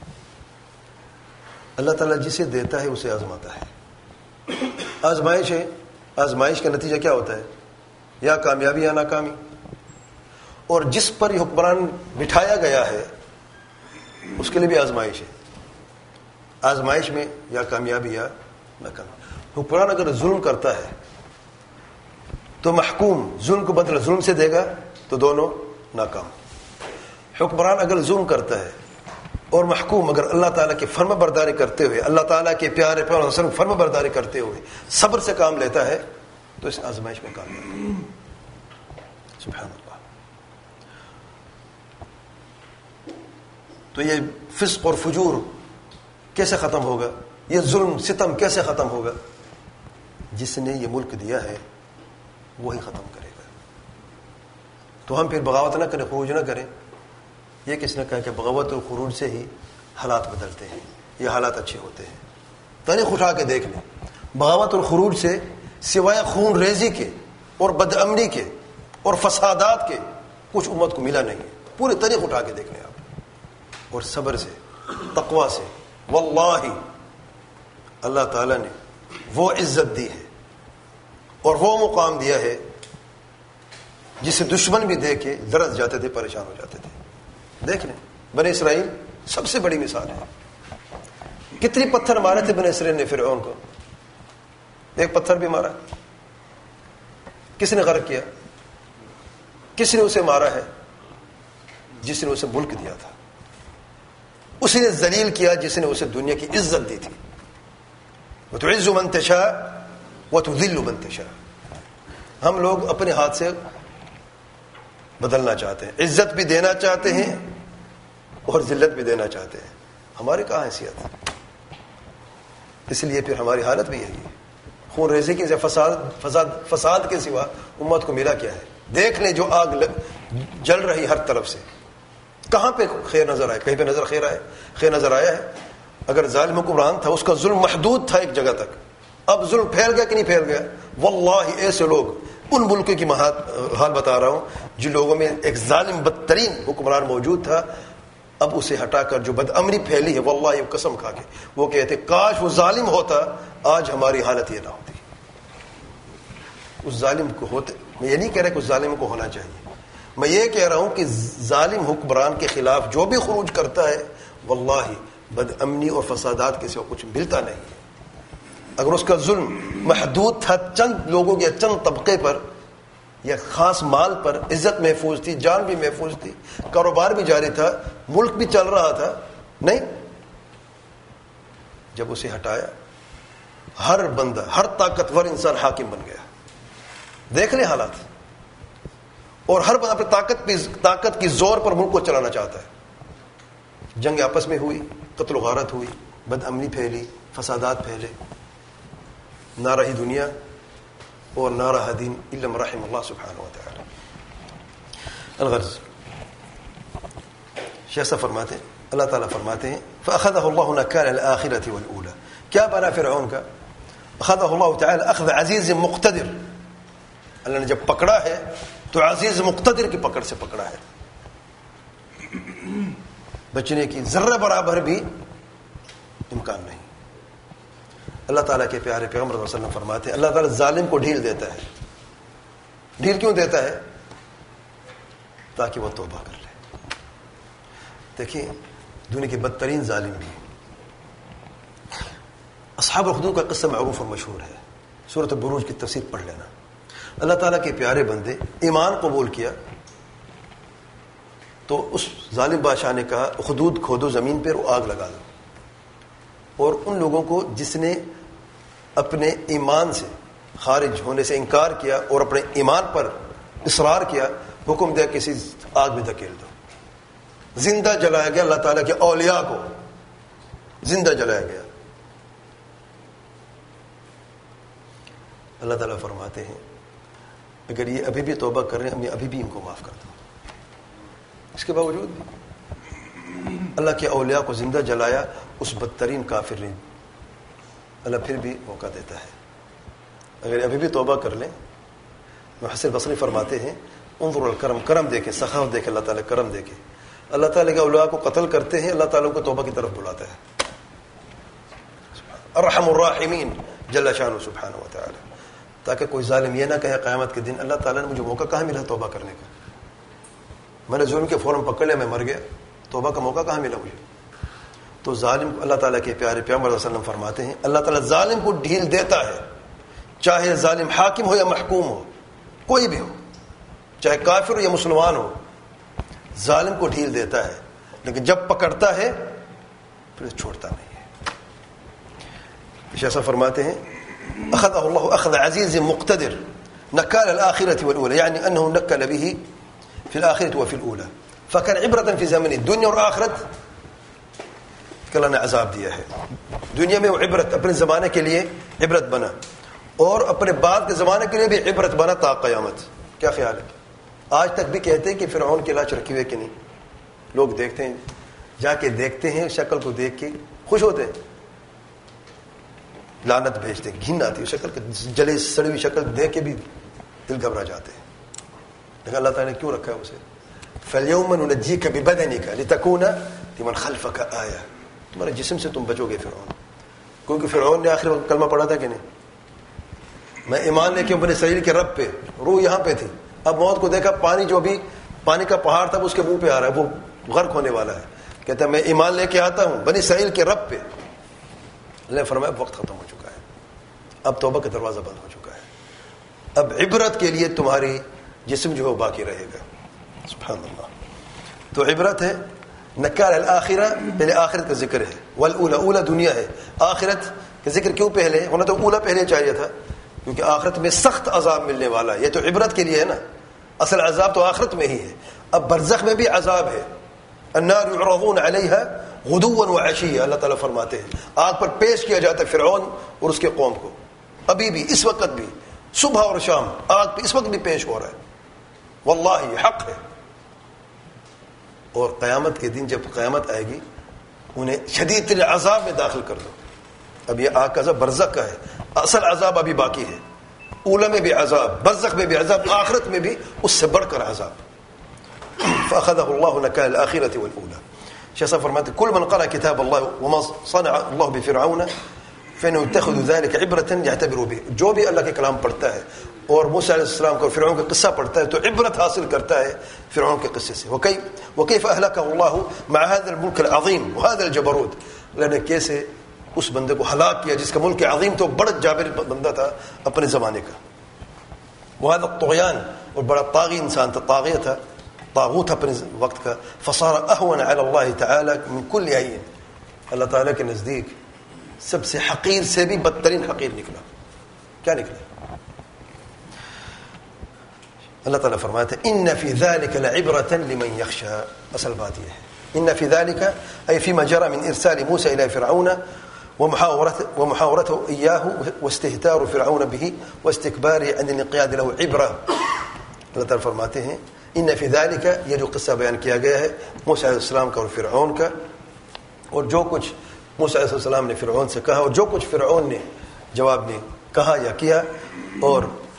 اللہ تعالیٰ جسے دیتا ہے اسے آزماتا ہے. آزمائش ہے، آزمائش کا نتیجہ کیا ہوتا ہے؟ یا کامیابی یا ناکامی. اور جس پر یہ حکمران بٹھایا گیا ہے اس کے لیے بھی آزمائش ہے. آزمائش میں یا کامیابی یا ناکامی. حکمران اگر ظلم کرتا ہے تو محکوم ظلم کو بدلہ ظلم سے دے گا تو دونوں ناکام. حکمران اگر ظلم کرتا ہے اور محکوم اگر اللہ تعالیٰ کی فرما برداری کرتے ہوئے، اللہ تعالیٰ کے پیارے پیغمبر فرما برداری کرتے ہوئے صبر سے کام لیتا ہے تو اس آزمائش میں کامیاب ہے. سبحان اللہ. تو یہ فسق اور فجور کیسے ختم ہوگا؟ یہ ظلم ستم کیسے ختم ہوگا؟ جس نے یہ ملک دیا ہے وہی ختم کرے گا. تو ہم پھر بغاوت نہ کریں، خروج نہ کریں. یہ کس نے کہا کہ بغاوت اور خروج سے ہی حالات بدلتے ہیں، یہ حالات اچھے ہوتے ہیں. تاریخ اٹھا کے دیکھ لیں، بغاوت اور خروج سے سوائے خون ریزی کے اور بد امنی کے اور فسادات کے کچھ امت کو ملا نہیں. پورے تاریخ اٹھا کے دیکھ لیں آپ. اور صبر سے، تقوی سے، واللہ اللہ تعالیٰ نے وہ عزت دی ہے اور وہ مقام دیا ہے جسے دشمن بھی دے کے لرز جاتے تھے، پریشان ہو جاتے تھے. دیکھ لیں بنی اسرائیل سب سے بڑی مثال ہے. کتنی پتھر مارے تھے بنی اسرائیل نے فرعون کو؟ ایک پتھر بھی مارا. کس نے غرق کیا؟ کس نے اسے مارا ہے؟ جس نے اسے ملک دیا تھا. اسی نے ذلیل کیا جس نے اسے دنیا کی عزت دی تھی. وَتُعِزُّ مَن تَشَاءُ وَتُذِلُّ مَن تَشَاءُ. ہم لوگ اپنے ہاتھ سے بدلنا چاہتے ہیں، عزت بھی دینا چاہتے ہیں اور ذلت بھی دینا چاہتے ہیں. ہماری کہاں حیثیت؟ اس لیے پھر ہماری حالت بھی یہی ہے. خون ریزی کے فساد کے سوا امت کو ملا کیا ہے؟ دیکھ لیں جو آگ جل رہی ہر طرف سے، کہاں پہ خیر نظر آئے؟ کہیں پہ خیر نظر آیا ہے؟ اگر ظالم حکمران تھا اس کا ظلم محدود تھا ایک جگہ تک، اب ظلم پھیل گیا کہ نہیں پھیل گیا؟ واللہ ایسے لوگ، ان ملکوں کی حال بتا رہا ہوں جن لوگوں میں ایک ظالم بدترین حکمران موجود تھا، اب اسے ہٹا کر جو بد امنی پھیلی ہے، واللہ قسم کھا کے وہ کہتے کاش وہ ظالم ہوتا، آج ہماری حالت یہ نہ ہوتی۔ اس ظالم کو ہوتے، میں یہ نہیں کہہ رہا کہ اس ظالم کو ہونا چاہیے، میں یہ کہہ رہا ہوں کہ ظالم حکمران کے خلاف جو بھی خروج کرتا ہے واللہ بد امنی اور فسادات کے سوا کچھ ملتا نہیں ہے۔ اگر اس کا ظلم محدود تھا چند لوگوں یا چند طبقے پر یا خاص مال پر، عزت محفوظ تھی، جان بھی محفوظ تھی، کاروبار بھی جاری تھا، ملک بھی چل رہا تھا، نہیں، جب اسے ہٹایا ہر بندہ، ہر طاقتور انسان حاکم بن گیا۔ دیکھ لیں حالات، اور ہر بندہ اپنی طاقت کی زور پر ملک کو چلانا چاہتا ہے۔ جنگ آپس میں ہوئی، قتل و غارت ہوئی، بد امنی پھیلی، فسادات پھیلے، نہ رہی دنیا اور نہ رہا دین الا من رحم اللہ سبحانہ و تعالی۔ الغرض، شیخ صاحب فرماتے ہیں، اللہ تعالیٰ فرماتے ہیں فأخذه الله نكال الآخرة والأولى۔ کیا بنا فرعون کا؟ أخذه الله تعالی اخذ عزیز مقتدر، اللہ نے جب پکڑا ہے تو عزیز مقتدر کی پکڑ سے پکڑا ہے، بچنے کی ذرہ برابر بھی امکان نہیں۔ اللہ تعالیٰ کے پیارے پیغمبر صلی اللہ علیہ وسلم فرماتے ہیں اللہ تعالیٰ ظالم کو ڈھیل دیتا ہے۔ ڈھیل کیوں دیتا ہے؟ تاکہ وہ توبہ کر لے۔ دیکھیں دنیا کے بدترین ظالم بھی، اصحاب الخدود کا قصہ معروف اور مشہور ہے، سورۃ البروج کی تفسیر پڑھ لینا۔ اللہ تعالیٰ کے پیارے بندے ایمان قبول کیا تو اس ظالم بادشاہ نے کہا خدود کھودو زمین پر، وہ آگ لگا دو، اور ان لوگوں کو جس نے اپنے ایمان سے خارج ہونے سے انکار کیا اور اپنے ایمان پر اصرار کیا، حکم دیا کسی آگ میں دھکیل دو۔ زندہ جلایا گیا، اللہ تعالیٰ کے اولیاء کو زندہ جلایا گیا۔ اللہ تعالیٰ فرماتے ہیں اگر یہ ابھی بھی توبہ کر رہے ہیں میں ابھی بھی ان کو معاف کر دوں۔ اس کے باوجود بھی اللہ کے اولیاء کو زندہ جلایا، اس بدترین کافر نے اللہ پھر بھی موقع دیتا ہے اگر ابھی بھی توبہ کر لیں۔ محسن بصری فرماتے ہیں انظر الکرم، کرم دیکھیں، سخاوت دیکھیں، اللہ تعالیٰ کرم دیکھیں۔ اللہ تعالیٰ کے اولیاء کو قتل کرتے ہیں، اللہ تعالیٰ کو توبہ کی طرف بلاتا ہے۔ ارحم الراحمین جل شانہ سبحانہ و تعالی، تاکہ کوئی ظالم یہ نہ کہے قیامت کے دن اللہ تعالیٰ نے مجھے موقع کہاں ملا توبہ کرنے کا، میں نے ظلم کے فوراً پکڑ لیا، میں مر گیا، توبہ کا موقع کہاں ملا مجھے۔ تو ظالم، اللہ تعالیٰ کے پیارے پیغمبر صلی اللہ علیہ وسلم فرماتے ہیں اللہ تعالیٰ ظالم کو ڈھیل دیتا ہے، چاہے ظالم حاکم ہو یا محکوم ہو، کوئی بھی ہو، چاہے کافر ہو یا مسلمان ہو، ظالم کو ڈھیل دیتا ہے، لیکن جب پکڑتا ہے پھر چھوڑتا نہیں ہے۔ ایسا فرماتے ہیں اخذہ اللہ اخذ عزیز مقتدر نکال الآخرة والأولى، یعنی انه نکل به فی الآخرة وفی الأولى فکان عبرة فی زمن دنیا اور آخرت کہ اللہ نے عذاب دیا ہے۔ دنیا میں وہ عبرت اپنے زمانے کے لیے عبرت بنا، اور اپنے بعد کے زمانے کے لیے بھی عبرت بنا تا قیامت۔ کیا خیال ہے؟ آج تک بھی کہتے ہیں کہ فرعون کی لاش رکھی ہوئے کہ نہیں، لوگ دیکھتے ہیں، جا کے دیکھتے ہیں، شکل کو دیکھ کے خوش ہوتے ہیں، لعنت بھیجتے ہیں، گھن آتی ہے شکل کے، جلی سڑی ہوئی شکل دیکھ کے بھی دل گھبرا جاتے ہیں۔ لیکن اللہ تعالیٰ نے کیوں رکھا ہے اسے؟ فَالْيَوْمَ نُنَجِّيكَ بِبَدَنِكَ لِتَكُونَ لِمَنْ خَلْفَكَ آيَةً، تمہارے جسم سے تم بچو گے فرعون، کیونکہ فرعون نے آخر وقت کلمہ پڑھا تھا کہ نہیں، میں ایمان لے کے بنی اسرائیل کے رب پہ، روح یہاں پہ تھی، اب موت کو دیکھا، پانی جو بھی پانی کا پہاڑ تھا اس کے منہ پہ آ رہا ہے، وہ غرق ہونے والا ہے، کہتا ہے میں ایمان لے کے آتا ہوں بنی اسرائیل کے رب پہ۔ اللہ نے فرمایا وقت ختم ہو چکا ہے، اب توبہ کا دروازہ بند ہو چکا ہے، اب عبرت کے لیے تمہاری جسم جو ہے باقی رہے گا۔ سبحان اللہ۔ تو عبرت ہے نکال الآخرہ، پہلے آخرت کا ذکر ہے، والاولی، اولا دنیا ہے، آخرت کا ذکر کیوں پہلے ہونا؟ تو اولا پہلے چاہیے تھا، کیونکہ آخرت میں سخت عذاب ملنے والا ہے، یہ تو عبرت کے لیے ہے نا، اصل عذاب تو آخرت میں ہی ہے۔ اب برزخ میں بھی عذاب ہے، النار يعرضون عليها غدوا وعشيا، اللہ تعالیٰ فرماتے ہیں آگ پر پیش کیا جاتا ہے فرعون اور اس کے قوم کو، ابھی بھی اس وقت بھی صبح اور شام آگ پہ اس وقت بھی پیش ہو رہا ہے. واللہ یہ حق ہے. اور قیامت کے دن جب قیامت آئے گی انہیں شدید ترین عذاب میں داخل کر دو. اب یہ آگ کا عذاب برزخ کا ہے, اصل عذاب ابھی باقی ہے. اولا میں بھی عذاب, برزخ میں بھی عذاب, آخرت میں بھی اس سے بڑھ کر عذاب. فأخذه الله نكال الآخرة والأولى. شيخ صاحب فرماتے كل من قرأ كتاب الله وما صنع الله بفرعون فإنه يتخذ ذلك عبرة يعتبر به. جو بھی اللہ کے کلام پڑھتا ہے اور موسیٰ علیہ السلام کو فرعون کا قصہ پڑھتا ہے تو عبرت حاصل کرتا ہے فرعون کے قصے سے. وكيف أهلكه الله مع هذا الملك العظيم وهذا الجبروت. اللہ نے کیسے اس بندے کو ہلاک کیا جس کا ملک عظیم تو بڑا جابر بندہ تھا اپنے زمانے کا. وهذا الطغيان, اور بڑا طاغی انسان تھا, طاغیہ تھا, طاغوت اپنے وقت کا. فصار اهون على الله تعالى من كل عين. اللہ تعالیٰ کے نزدیک سب سے حقیر سے بھی بدترین حقیر نکلا. کیا نکلا؟ اللہ تعالیٰ فرماتے ہیں ان فی ذلک لعبرة لمن یخشى. اصل بات یہ ہے ان فی ذلک ای فیما جرى من ارسال موسى الى فرعون ومحاورته اياه واستهتار فرعون به واستكباره عن الانقياد له عبرة. اللہ تعالیٰ فرماتے ہیں ان فی ذلک, یہ جو قصہ بیان کیا گیا ہے موسیٰ علیہ السلام کا اور فرعون کا, اور جو کچھ موسیٰ علیہ السلام نے فرعون سے کہا اور جو کچھ فرعون نے جواب میں کہا یا کیا اور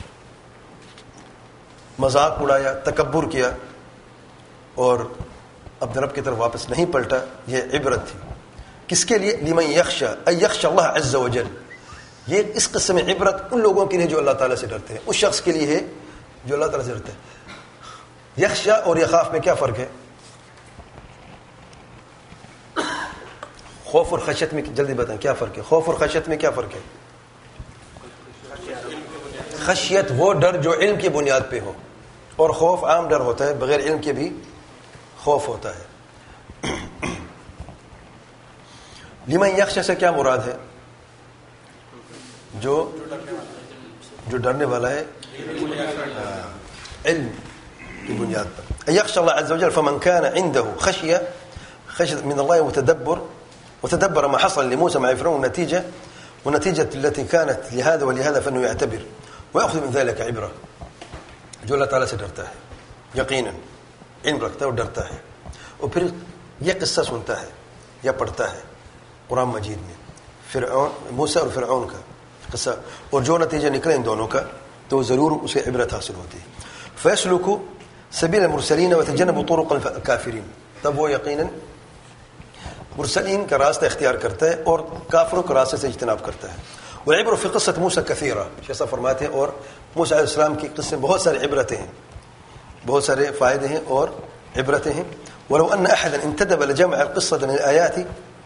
مذاق اڑایا, تکبر کیا اور اپنے رب کی طرف واپس نہیں پلٹا, یہ عبرت تھی. کس کے لیے؟ لمن یخشى ای یخشى اللہ عز وجل. یہ اس قصے میں عبرت ان لوگوں کے لیے جو اللہ تعالیٰ سے ڈرتے ہیں, اس شخص کے لیے ہے جو اللہ تعالیٰ سے ڈرتے ہیں. یخشا اور یخاف میں کیا فرق ہے؟ خوف اور خشیت میں جلدی بتائیں کیا فرق ہے؟ خوف اور خشیت میں کیا فرق ہے؟ خشیت وہ ڈر جو علم کی بنیاد پہ ہو, اور خوف عام ڈر ہوتا ہے, بغیر علم کے بھی خوف ہوتا ہے. لمن یخشا سے کیا مراد ہے؟ جو ڈرنے والا ہے علم کی بنیاد پر. یخشى الله عز وجل فمن كان عنده خشية من الله وتدبر ما حصل لموسى مع فرعون ونتيجة التي كانت لهذا ولهذا فإنه يعتبر ويأخذ من ذلك عبرة. جو اللہ تعالیٰ سے ڈرتا ہے یقیناً علم رکھتا ہے اور ڈرتا ہے, اور پھر یہ قصہ سنتا ہے یا پڑھتا ہے قرآن مجید میں فرعون, موسیٰ اور فرعون کا قصہ, اور جو نتیجہ نکلے ان دونوں کا تو ضرور اسے عبرت حاصل ہوتی ہے. فیسلوکو سبیل المرسلین وتجنب طرق الکافرین. تب وہ یقیناً مرسلین کا راستہ اختیار کرتا ہے اور کافروں کے راستے سے اجتناب کرتا ہے. والعبر فی قصۃ موسیٰ کثیرہ. شیخ صاحب فرماتے ہیں اور موسیٰ علیہ السلام کی قصے بہت سارے عبرتیں ہیں, بہت سارے فائدے ہیں اور عبرتیں ہیں. ولو ان احدا انتدب لجمع القصة من الآیات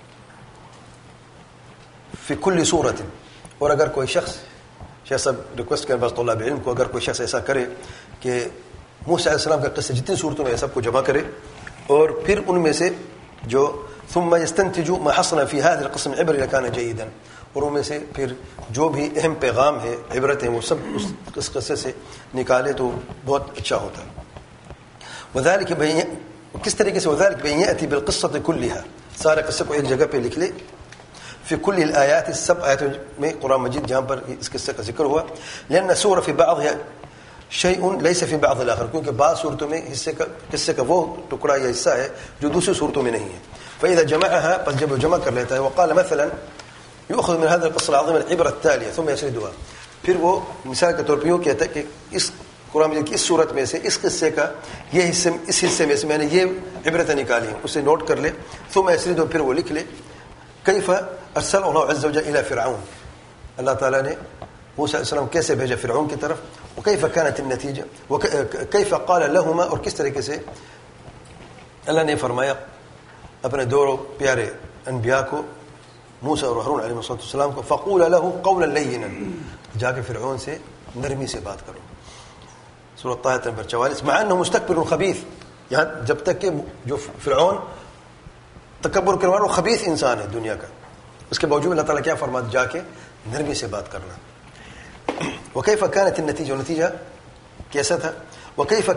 فی کل سورة. اور اگر کوئی شخص, شیخ صاحب ریکویسٹ کریں بس طلاب علم کو, اگر کوئی شخص ایسا کرے کہ موسیٰ علیہ السلام کا قصہ جتنی صورتوں میں سب کو جمع کرے اور پھر ان میں سے جو ثم يستنتج ما حصل في هذه القسم عبر لكان جيدا, اور ان میں سے پھر جو بھی اہم پیغام ہے عبرت ہے وہ سب اس قصے سے نکالے تو بہت اچھا ہوتا ہے. وذلك کس طریقے سے وذلك بأن يأتي بالقصة كلها, سارے قصے کو ایک جگہ پہ لکھ لے. في كل الآيات, سب آیاتوں میں قرآن مجید جہاں پر اس قصے کا ذکر ہوا. لأن سورة في بعضها شيء ليس في بعض الآخر, کیونکہ بعض صورتوں میں قصے کا وہ ٹکڑا یا حصہ ہے جو دوسری صورتوں میں نہیں ہے. فإذا جمعها, پس جب وہ جمع کر لیتا ہے, وقال مثلا يؤخذ من هذا القصة العظيم العبرة التالية ثم يسردها, پھر وہ مثال کے طور پر یہ کہتا ہے کہ اس قرآن مجید کی اس صورت میں سے اس قصے کا یہ حصے, اس حصے میں سے میں نے یہ عبرتیں نکالی ہیں, اسے نوٹ کر لے. ثم يسردها, پھر وہ لکھ لے. كيف ارسل الله عز وجل الى فرعون, اللہ تعالیٰ نے موسیٰ علیہ السلام کیسے بھیجا فرعون کی طرف. وكيف كانت النتيجة, وكيف قال لهما, اور کس طریقے سے اللہ نے فرمایا اپنے دو پیارے انبیاء کو موسیٰ اور ہارون علیہ السلام کو, فقول له قولا لینا, جا کے فرعون سے نرمی سے بات کرو. سورۃ طٰہٰ نمبر 44. مع انه مستكبر خبيث, یہاں جب تک کہ جو فرعون تکبر کرنے والا خبیث انسان ہے دنیا کا, اس کے باوجود اللہ تعالیٰ کیا فرماتا, جا کے نرمی سے بات کرنا. وكيف كانت النتيجة, والنتيجة کیسا تھا. وكيف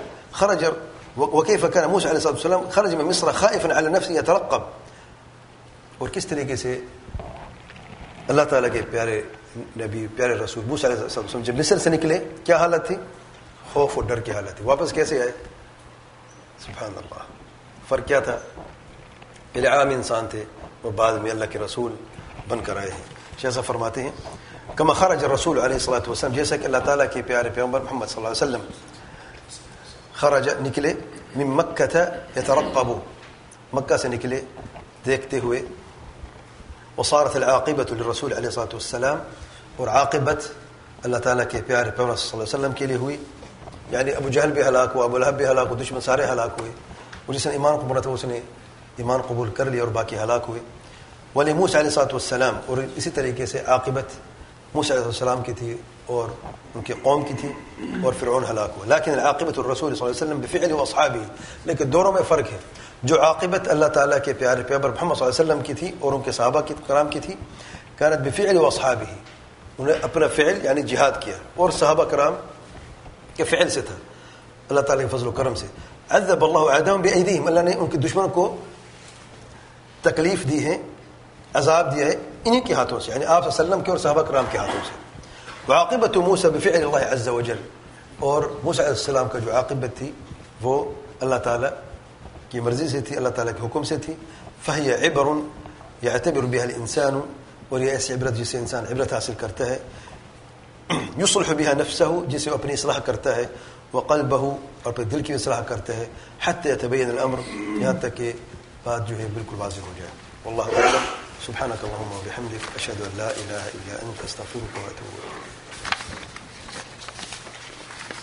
كان موسى عليه الصلاة والسلام خرج من مصر خائفا على نفسه يترقب, اور کس طریقے سے اللہ تعالیٰ کے پیارے نبی پیارے رسول موسیٰ علیہ السلام جب مصر سے نکلے کیا حالت تھی؟ خوف اور ڈر کی حالت تھی. واپس کیسے آئے؟ سبحان اللہ. فرق کیا تھا؟ پہلے عام انسان تھے اور بعد میں اللہ کے رسول بن کر آئے ہیں. جیسا فرماتے ہیں کما خرج الرسول علیہ الصلوۃ والسلام، جیسا کہ اللہ تعالیٰ کے پیارے پیغمبر محمد صلی اللہ علیہ وسلم خرج نکلے من مکہ یترقب، مکہ سے نکلے دیکھتے ہوئے، وصارت العاقبۃ للرسول علیہ الصلوۃ والسلام، اور عاقبت اللہ تعالیٰ کے پیارے پیغمبر صلی اللہ علیہ وسلم کے لیے ہوئی. یعنی ابو جہل بھی ہلاک ہوا، ابو لہب بھی ہلاک ہوا، دشمن سارے ہلاک ہوئے. اور جس نے ایمان قبول تھا اس نے ایمان قبول کر لیا اور باقی ہلاک ہوئے. ولی موسیٰ علیہ الصلوۃ والسلام، اور اسی طریقے سے عاقبت موسیٰ علیہ السلام کی تھی اور ان کے قوم کی تھی، اور فرعون ہلاک ہوا. لیکن عاقبت الرسول صلی اللہ علیہ وسلم بفعل واصحابہ، لیکن دونوں میں فرق ہے. جو عاقبت اللہ تعالیٰ کے پیارے پیغمبر محمد صلی اللہ علیہ وسلم کی تھی اور ان کے صحابہ کی کرام کی تھی، کانت بفعل واصحابہ، انہیں اپنا فعل یعنی جہاد کیا، اور صحابہ کرام کے فعل سے تھا، اللہ تعالیٰ کے فضل و کرم سے. عذب اللہ اعداءهم بأیدیہم، اللہ نے ان کے دشمن کو تکلیف دی ہے، عذاب دیا ہے انہی کے ہاتھوں سے، یعنی آپ صلی اللہ علیہ وسلم کے اور صحابہ کرام کے ہاتھوں سے. وعاقبت موسیٰ بفعل اللہ عز وجل، اور موسیٰ علیہ السلام کا جو عاقبت تھی وہ اللہ تعالیٰ کی مرضی سے تھی، اللہ تعالیٰ کے حکم سے تھی. فہی عبر یعتبر بها الانسان، اور یہ ایسی عبرت جسے انسان عبرت حاصل کرتا ہے، یصلح بها نفسه، جسے وہ اپنی اصلاح کرتا ہے، وقلبه، اور پھر دل کی اصلاح کرتا ہے، حتى يتبين الامر، یہاں تک کہ بات جو ہے بالکل واضح ہو جائے. واللہ اعلم. سبحانك اللهم وبحمدك اشهد ان لا اله الا انت استغفرك واتوب اليك.